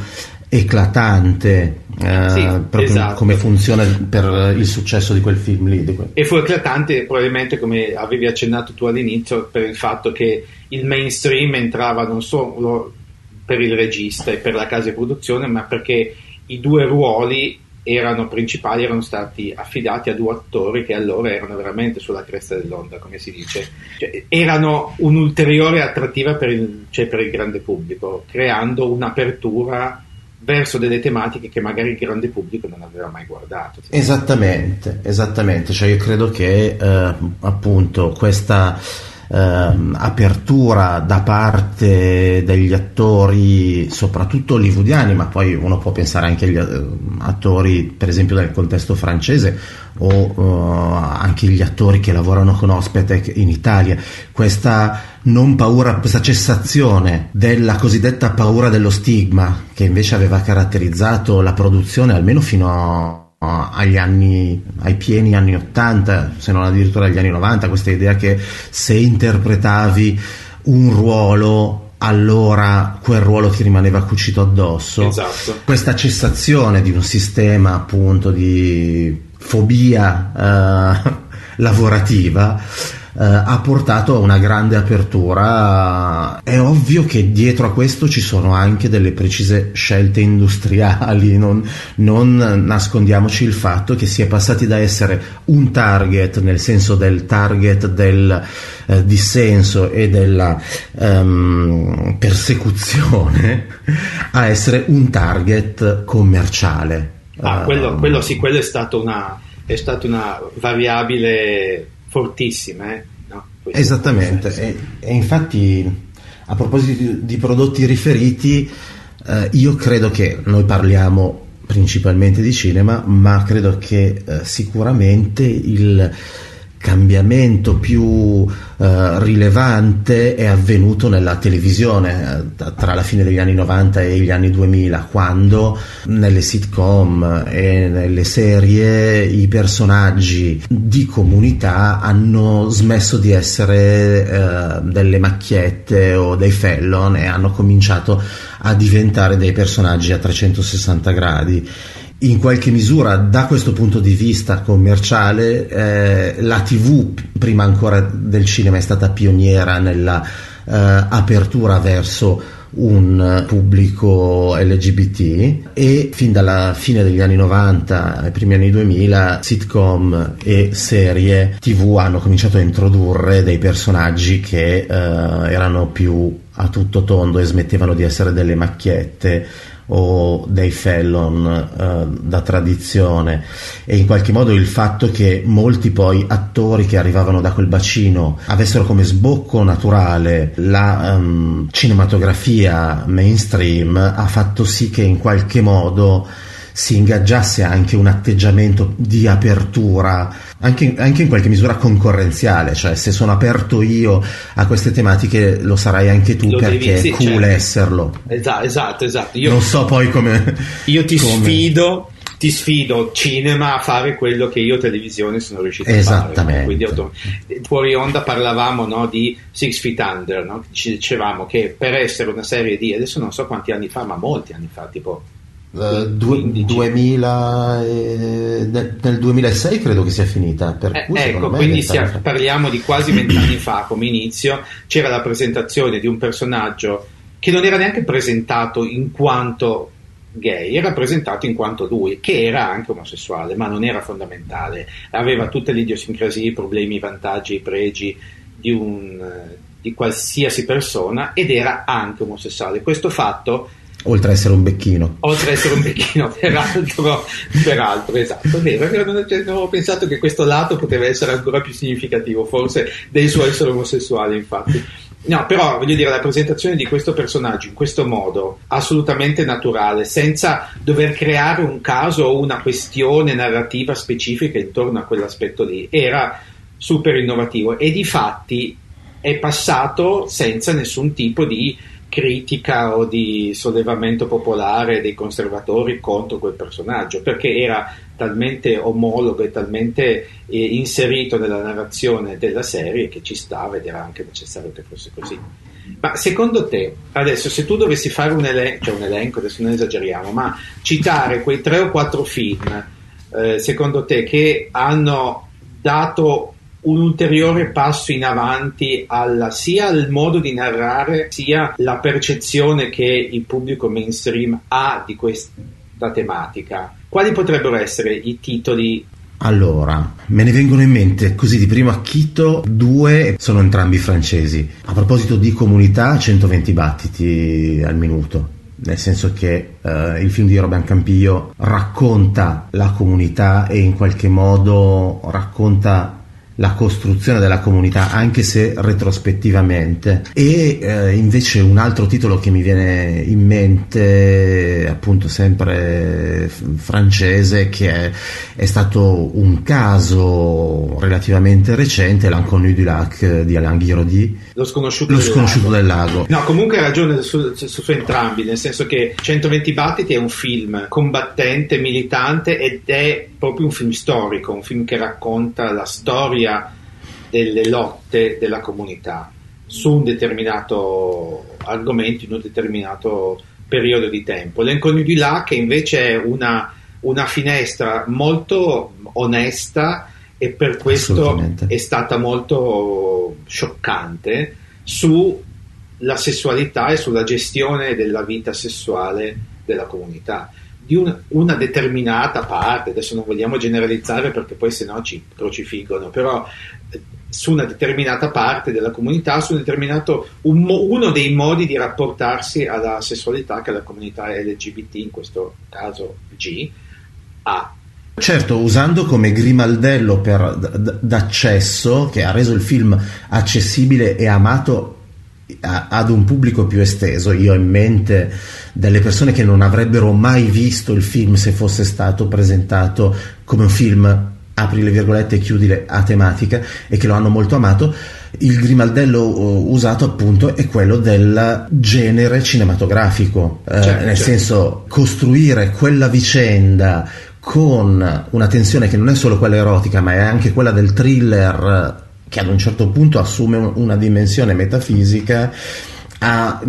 eclatante eh, sì, proprio esatto. come funziona per il successo di quel film lì. Di quel... E fu eclatante probabilmente, come avevi accennato tu all'inizio, per il fatto che il mainstream entrava non solo per il regista e per la casa di produzione, ma perché i due ruoli erano principali, erano stati affidati a due attori che allora erano veramente sulla cresta dell'onda, come si dice, cioè, erano un'ulteriore attrattiva per il, cioè per il grande pubblico, creando un'apertura verso delle tematiche che magari il grande pubblico non aveva mai guardato. Esattamente, esattamente, cioè io credo che eh, appunto questa eh, apertura da parte degli attori, soprattutto hollywoodiani, ma poi uno può pensare anche agli eh, attori per esempio del contesto francese o uh, anche gli attori che lavorano con Ospetec in Italia, questa non paura, questa cessazione della cosiddetta paura dello stigma che invece aveva caratterizzato la produzione almeno fino a, agli anni, ai pieni anni ottanta, se non addirittura agli anni novanta, questa idea che se interpretavi un ruolo allora quel ruolo ti rimaneva cucito addosso. Esatto. Questa cessazione di un sistema appunto di fobia eh, lavorativa eh, ha portato a una grande apertura. È ovvio che dietro a questo ci sono anche delle precise scelte industriali, non, non nascondiamoci il fatto che si è passati da essere un target, nel senso del target del eh, dissenso e della ehm, persecuzione, a essere un target commerciale. Ah, quello, quello sì, quello è stato una, è stata una variabile fortissima, eh? No, esattamente, e, e infatti a proposito di, di prodotti riferiti, eh, io credo che noi parliamo principalmente di cinema, ma credo che eh, sicuramente il cambiamento più eh, rilevante è avvenuto nella televisione eh, tra la fine degli anni novanta e gli anni duemila, quando nelle sitcom e nelle serie i personaggi di comunità hanno smesso di essere eh, delle macchiette o dei Fallon e hanno cominciato a diventare dei personaggi a trecentosessanta gradi. In qualche misura, da questo punto di vista commerciale, eh, la tivù, prima ancora del cinema, è stata pioniera nella eh, apertura verso un pubblico L G B T, e fin dalla fine degli anni novanta ai primi anni duemila sitcom e serie tivù hanno cominciato a introdurre dei personaggi che eh, erano più a tutto tondo e smettevano di essere delle macchiette o dei Fallon uh, da tradizione, e in qualche modo il fatto che molti poi attori che arrivavano da quel bacino avessero come sbocco naturale la um, cinematografia mainstream ha fatto sì che in qualche modo si ingaggiasse anche un atteggiamento di apertura, anche, anche in qualche misura concorrenziale, cioè se sono aperto io a queste tematiche lo sarai anche tu, lo perché devi, sì, è cool, certo, esserlo. Esatto, esatto, esatto. Io, non so poi come... Io ti come... sfido, ti sfido cinema a fare quello che io televisione sono riuscito a fare. Esattamente. Quindi fuori onda parlavamo, no, di Six Feet Under, no? Ci dicevamo che per essere una serie di, adesso non so quanti anni fa, ma molti anni fa, tipo Uh, du- duemila e... nel duemilasei credo che sia finita, per eh, cui ecco, quindi sia, parliamo di quasi vent'anni fa come inizio. C'era la presentazione di un personaggio che non era neanche presentato in quanto gay, era presentato in quanto lui, che era anche omosessuale, ma non era fondamentale, aveva tutte le idiosincrasie, i problemi, i vantaggi, i pregi di un di qualsiasi persona, ed era anche omosessuale. Questo fatto Oltre a essere un becchino. Oltre a essere un becchino, peraltro, peraltro, esatto. È vero, non avevo pensato che questo lato poteva essere ancora più significativo, forse, del suo essere omosessuale, infatti. No, però, voglio dire, la presentazione di questo personaggio in questo modo, assolutamente naturale, senza dover creare un caso o una questione narrativa specifica intorno a quell'aspetto lì, era super innovativo e difatti è passato senza nessun tipo di critica o di sollevamento popolare dei conservatori contro quel personaggio, perché era talmente omologo e talmente eh, inserito nella narrazione della serie che ci stava ed era anche necessario che fosse così. Ma secondo te, adesso, se tu dovessi fare un elenco, cioè un elenco, adesso non esageriamo, ma citare quei tre o quattro film, eh, secondo te, che hanno dato un ulteriore passo in avanti alla, sia al modo di narrare sia la percezione che il pubblico mainstream ha di questa tematica, quali potrebbero essere i titoli? Allora, me ne vengono in mente così di primo acchito due, sono entrambi francesi. A proposito di comunità, centoventi battiti al minuto, nel senso che eh, il film di Robin Campillo racconta la comunità e in qualche modo racconta la costruzione della comunità, anche se retrospettivamente. E eh, invece un altro titolo che mi viene in mente, appunto sempre f- francese, che è, è stato un caso relativamente recente, L'Inconnu du Lac di Alain Guiraudy, Lo sconosciuto, Lo del, sconosciuto lago. del lago. No, comunque ha ragione su, su, su entrambi, nel senso che centoventi battiti è un film combattente, militante, ed è proprio un film storico, un film che racconta la storia delle lotte della comunità su un determinato argomento in un determinato periodo di tempo. L'Inconnu du Lac, che invece è una, una finestra molto onesta e per questo è stata molto scioccante sulla sessualità e sulla gestione della vita sessuale della comunità di un, una determinata parte. Adesso non vogliamo generalizzare perché poi sennò ci crocifiggono, però eh, su una determinata parte della comunità, su un determinato un, uno dei modi di rapportarsi alla sessualità che la comunità L G B T, in questo caso G, ha. Certo, usando come grimaldello per, d- d'accesso, che ha reso il film accessibile e amato a, ad un pubblico più esteso. Io ho in mente delle persone che non avrebbero mai visto il film se fosse stato presentato come un film, apri le virgolette e chiudi le, a tematica, e che lo hanno molto amato. Il grimaldello uh, usato appunto è quello del genere cinematografico, eh, certo, nel certo. senso, costruire quella vicenda con una tensione che non è solo quella erotica ma è anche quella del thriller, che ad un certo punto assume una dimensione metafisica, ha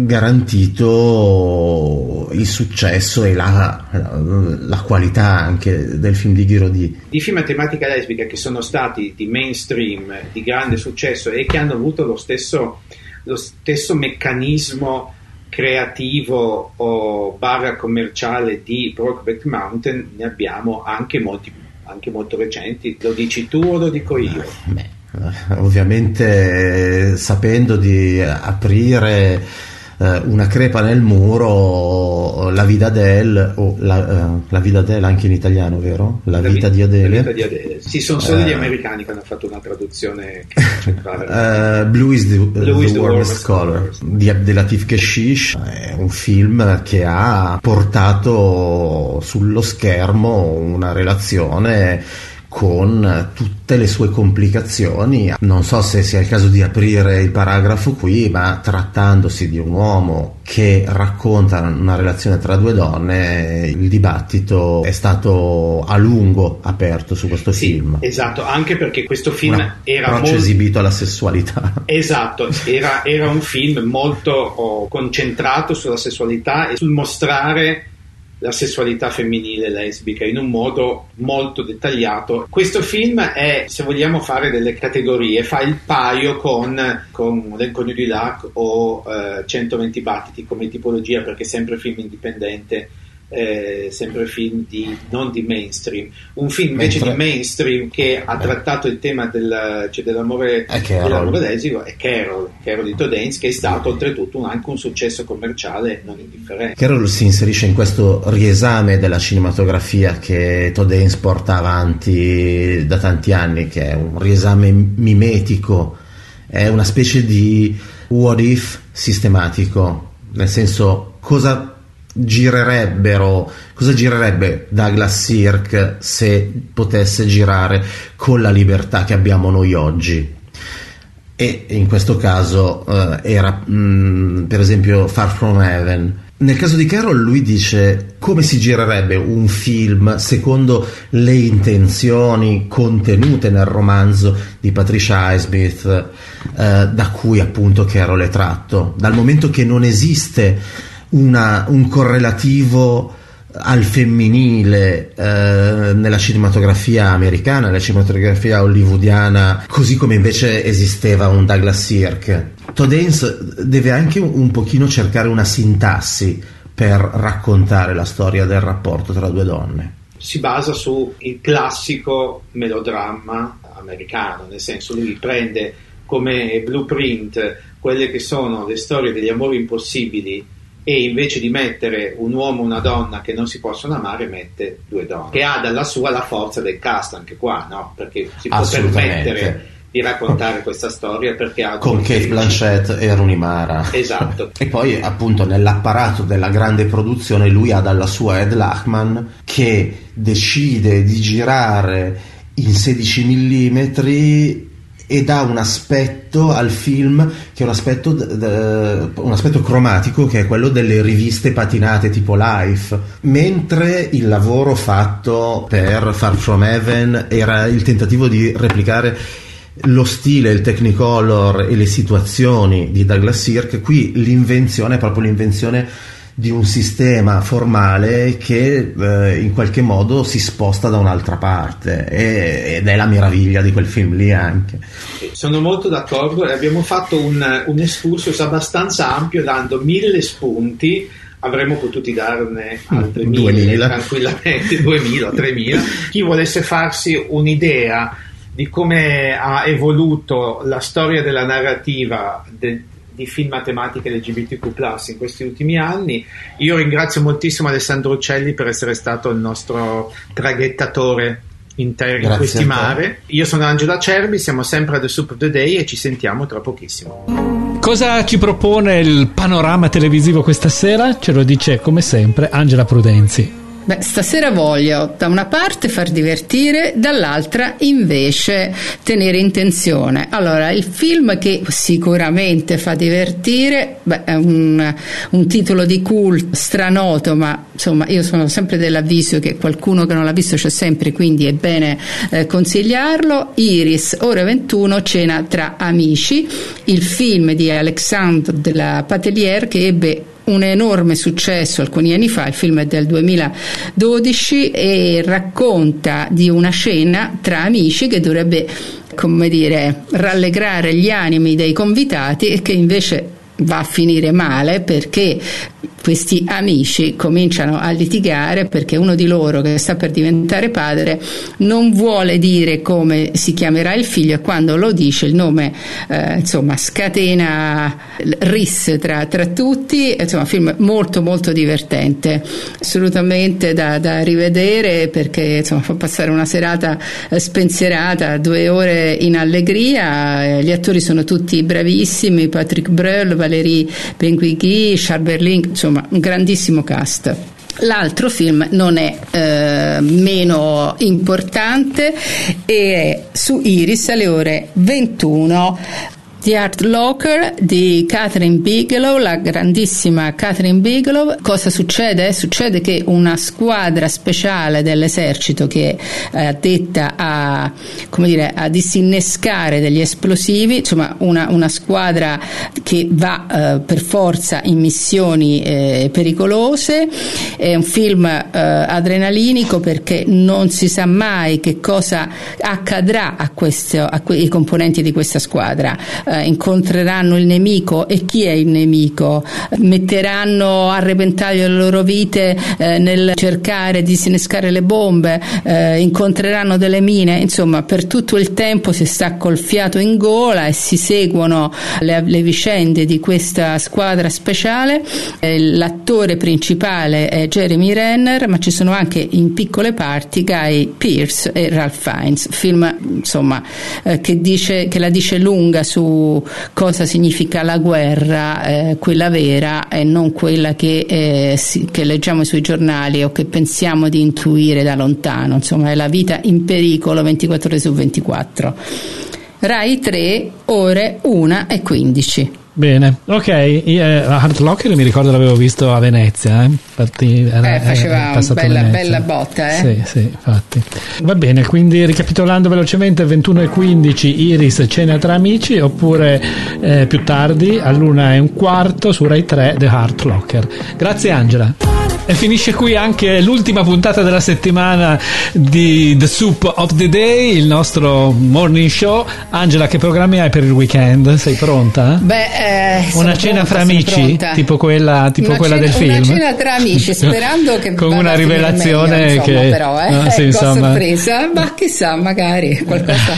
garantito il successo e la, la qualità anche del film di Guiraudy. I film a tematica lesbica che sono stati di mainstream, di grande successo e che hanno avuto lo stesso, lo stesso meccanismo creativo o barra commerciale di Brokeback Mountain, ne abbiamo anche molti, anche molto recenti. Lo dici tu o lo dico io? Beh. Ovviamente, sapendo di aprire eh, una crepa nel muro, La vita d'Adele, o la, uh, la vita d'Adele anche in italiano, vero? La, la vita vi- di Adele. La vita di Adele. Sì, sono solo eh, gli americani che hanno fatto una traduzione uh, Blue is the, Blue is the, the warmest color di Abdelatif Kechiche. È un film che ha portato sullo schermo una relazione con tutte le sue complicazioni. Non so se sia il caso di aprire il paragrafo qui, ma trattandosi di un uomo che racconta una relazione tra due donne, il dibattito è stato a lungo aperto su questo sì, film. Esatto, anche perché questo film un era approccio molto esibito alla sessualità. Esatto, era, era un film molto oh, concentrato sulla sessualità e sul mostrare la sessualità femminile lesbica in un modo molto dettagliato. Questo film è, se vogliamo fare delle categorie, fa il paio con, con L'Inconnu du Lac o eh, centoventi battiti come tipologia, perché è sempre film indipendente eh, sempre film di, non di mainstream. Un film invece Mentre... di mainstream che ha Beh. trattato il tema del, cioè dell'amore, dell'amore lesico è Carol, Carol di Todd Haynes, che è stato oltretutto un, anche un successo commerciale non indifferente. Carol si inserisce in questo riesame della cinematografia che Todd Haynes porta avanti da tanti anni, che è un riesame mimetico, è una specie di what if sistematico, nel senso cosa girerebbero cosa girerebbe Douglas Sirk se potesse girare con la libertà che abbiamo noi oggi, e in questo caso uh, era mh, per esempio Far From Heaven. Nel caso di Carol lui dice come si girerebbe un film secondo le intenzioni contenute nel romanzo di Patricia Highsmith, uh, da cui appunto Carol è tratto, dal momento che non esiste Una, un correlativo al femminile eh, nella cinematografia americana, nella cinematografia hollywoodiana, così come invece esisteva un Douglas Sirk. Todd Haynes deve anche un, un pochino cercare una sintassi per raccontare la storia del rapporto tra due donne. Si basa sul classico melodramma americano, nel senso lui prende come blueprint quelle che sono le storie degli amori impossibili, e invece di mettere un uomo e una donna che non si possono amare mette due donne, che ha dalla sua la forza del cast anche qua, no? Perché si può permettere di raccontare questa storia perché ha con Cate Blanchett e Rooney Mara. Esatto. E poi appunto nell'apparato della grande produzione lui ha dalla sua Ed Lachman, che decide di girare in sedici millimetri e dà un aspetto al film che è un aspetto, d- d- un aspetto cromatico, che è quello delle riviste patinate tipo Life, mentre il lavoro fatto per Far From Heaven era il tentativo di replicare lo stile, il Technicolor e le situazioni di Douglas Sirk. Qui l'invenzione è proprio l'invenzione di un sistema formale che eh, in qualche modo si sposta da un'altra parte, e, ed è la meraviglia di quel film lì anche. Sono molto d'accordo, e abbiamo fatto un, un excursus abbastanza ampio dando mille spunti. Avremmo potuti darne altre mille tranquillamente, duemila, tremila. Chi volesse farsi un'idea di come ha evoluto la storia della narrativa del di film a tematiche L G B T Q plus in questi ultimi anni, io ringrazio moltissimo Alessandro Uccelli per essere stato il nostro traghettatore in, ter- in questi mare. Io sono Angelo Acerbi, siamo sempre a The Soup of the Day e ci sentiamo tra pochissimo. Cosa ci propone il panorama televisivo questa sera? Ce lo dice come sempre Angela Prudenzi. Beh, stasera voglio da una parte far divertire, dall'altra invece tenere in tensione. Allora, il film che sicuramente fa divertire, beh, è un, un titolo di cult stranoto, ma insomma io sono sempre dell'avviso che qualcuno che non l'ha visto c'è sempre, quindi è bene eh, consigliarlo. Iris, ore ventuno, Cena tra amici, il film di Alexandre de la Patelière che ebbe un enorme successo alcuni anni fa. Il film è del duemiladodici e racconta di una cena tra amici che dovrebbe, come dire, rallegrare gli animi dei convitati, e che invece va a finire male, perché questi amici cominciano a litigare perché uno di loro, che sta per diventare padre, non vuole dire come si chiamerà il figlio, e quando lo dice il nome eh, insomma scatena risse tra, tra tutti. Insomma, un film molto molto divertente, assolutamente da, da rivedere, perché insomma fa passare una serata eh, spensierata, due ore in allegria. Gli attori sono tutti bravissimi: Patrick Breuil, Valérie Benguigui, Charles Berling, insomma un grandissimo cast. L'altro film non è eh, meno importante, e è su Iris alle ore ventuno, The Art Locker di Catherine Bigelow, la grandissima Catherine Bigelow. Cosa succede? Succede che una squadra speciale dell'esercito che è addetta a, come dire, a disinnescare degli esplosivi, insomma una, una squadra che va eh, per forza in missioni eh, pericolose. È un film eh, adrenalinico, perché non si sa mai che cosa accadrà a questo, a que- ai componenti di questa squadra. eh, incontreranno il nemico. E chi è il nemico? Metteranno a repentaglio le loro vite eh, nel cercare di disinnescare le bombe, eh, incontreranno delle mine, insomma per tutto il tempo si sta col fiato in gola e si seguono le, le vicende di questa squadra speciale. Eh, l'attore principale è Jeremy Renner, ma ci sono anche in piccole parti Guy Pearce e Ralph Fiennes. Film insomma eh, che dice che la dice lunga su cosa significa la guerra, eh, quella vera e non quella che, eh, si, che leggiamo sui giornali o che pensiamo di intuire da lontano. Insomma è la vita in pericolo ventiquattro ore su ventiquattro. Rai tre, ore una e quindici. Bene, ok, io, eh, Hurt Locker mi ricordo l'avevo visto a Venezia, eh? Infatti era, eh, faceva una bella, bella botta, eh? Sì, sì, infatti. Va bene, quindi ricapitolando velocemente, ventuno e quindici Iris Cena tra amici, oppure eh, più tardi all'una e un quarto su Rai tre The Hurt Locker. Grazie Angela. E finisce qui anche l'ultima puntata della settimana di The Soup of the Day, il nostro morning show. Angela, che programmi hai per il weekend? Sei pronta? Beh, eh, una cena pronta, fra amici, tipo quella, tipo quella cena, del film. Una cena tra amici, sperando che con una rivelazione meglio, insomma, che però, eh, no, sì, ecco, insomma. sorpresa, ma chissà, magari qualcosa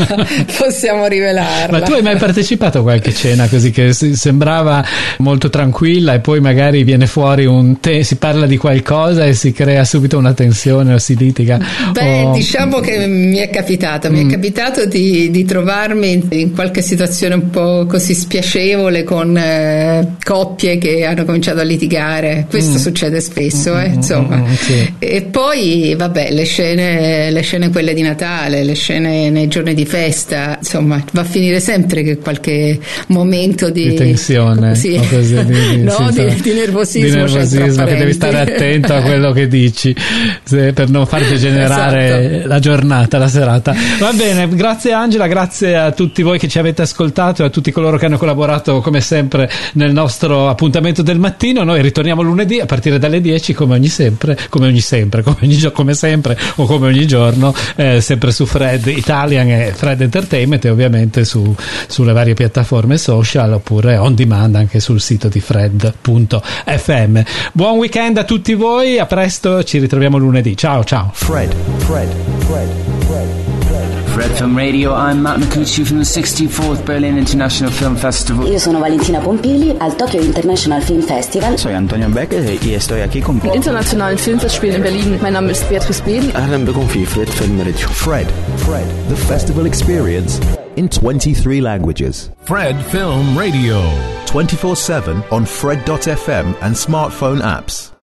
possiamo rivelarla. Ma tu hai mai partecipato a qualche cena così che sembrava molto tranquilla e poi magari viene fuori un te, si parla di qualcosa e si crea subito una tensione o si litiga? Beh, o... diciamo che mi è capitato, mm. mi è capitato di, di trovarmi in, in qualche situazione un po' così spiacevole con eh, coppie che hanno cominciato a litigare. Questo mm. succede spesso, eh, insomma. Mm, sì. E poi, vabbè, le scene, le scene quelle di Natale, le scene nei giorni di festa, insomma, va a finire sempre che qualche momento di, di tensione, sì. o così, di, di, no, sì, di, di nervosismo, di nervosismo che devi stare attento a quello che dici, se, per non far degenerare esatto. la giornata, la serata. Va bene, grazie Angela, grazie a tutti voi che ci avete ascoltato e a tutti coloro che hanno collaborato come sempre nel nostro appuntamento del mattino. Noi ritorniamo lunedì a partire dalle dieci come ogni sempre, come ogni sempre, come, ogni, come sempre o come ogni giorno, eh, sempre su Fred Italian e Fred Entertainment e ovviamente su, sulle varie piattaforme social oppure on demand anche sul sito di fred punto effe emme. Buon weekend a tutti voi, a presto, ci ritroviamo lunedì. Ciao ciao. Fred, Fred, Fred, Fred. Fred Film Radio, I'm Matt Micucci from the sixty-fourth Berlin International Film Festival. Io sono Valentina Pompili al Tokyo International Film Festival. Soy Antonio Becker y estoy aquí con el Internationalen Filmfestspiel in Berlin. Mein Name ist Beatrice Beden. أهلا بكم في Fred Film Radio. Fred, Fred, the festival experience in twenty-three languages. Fred Film Radio. twenty-four seven on fred dot effe emme and smartphone apps.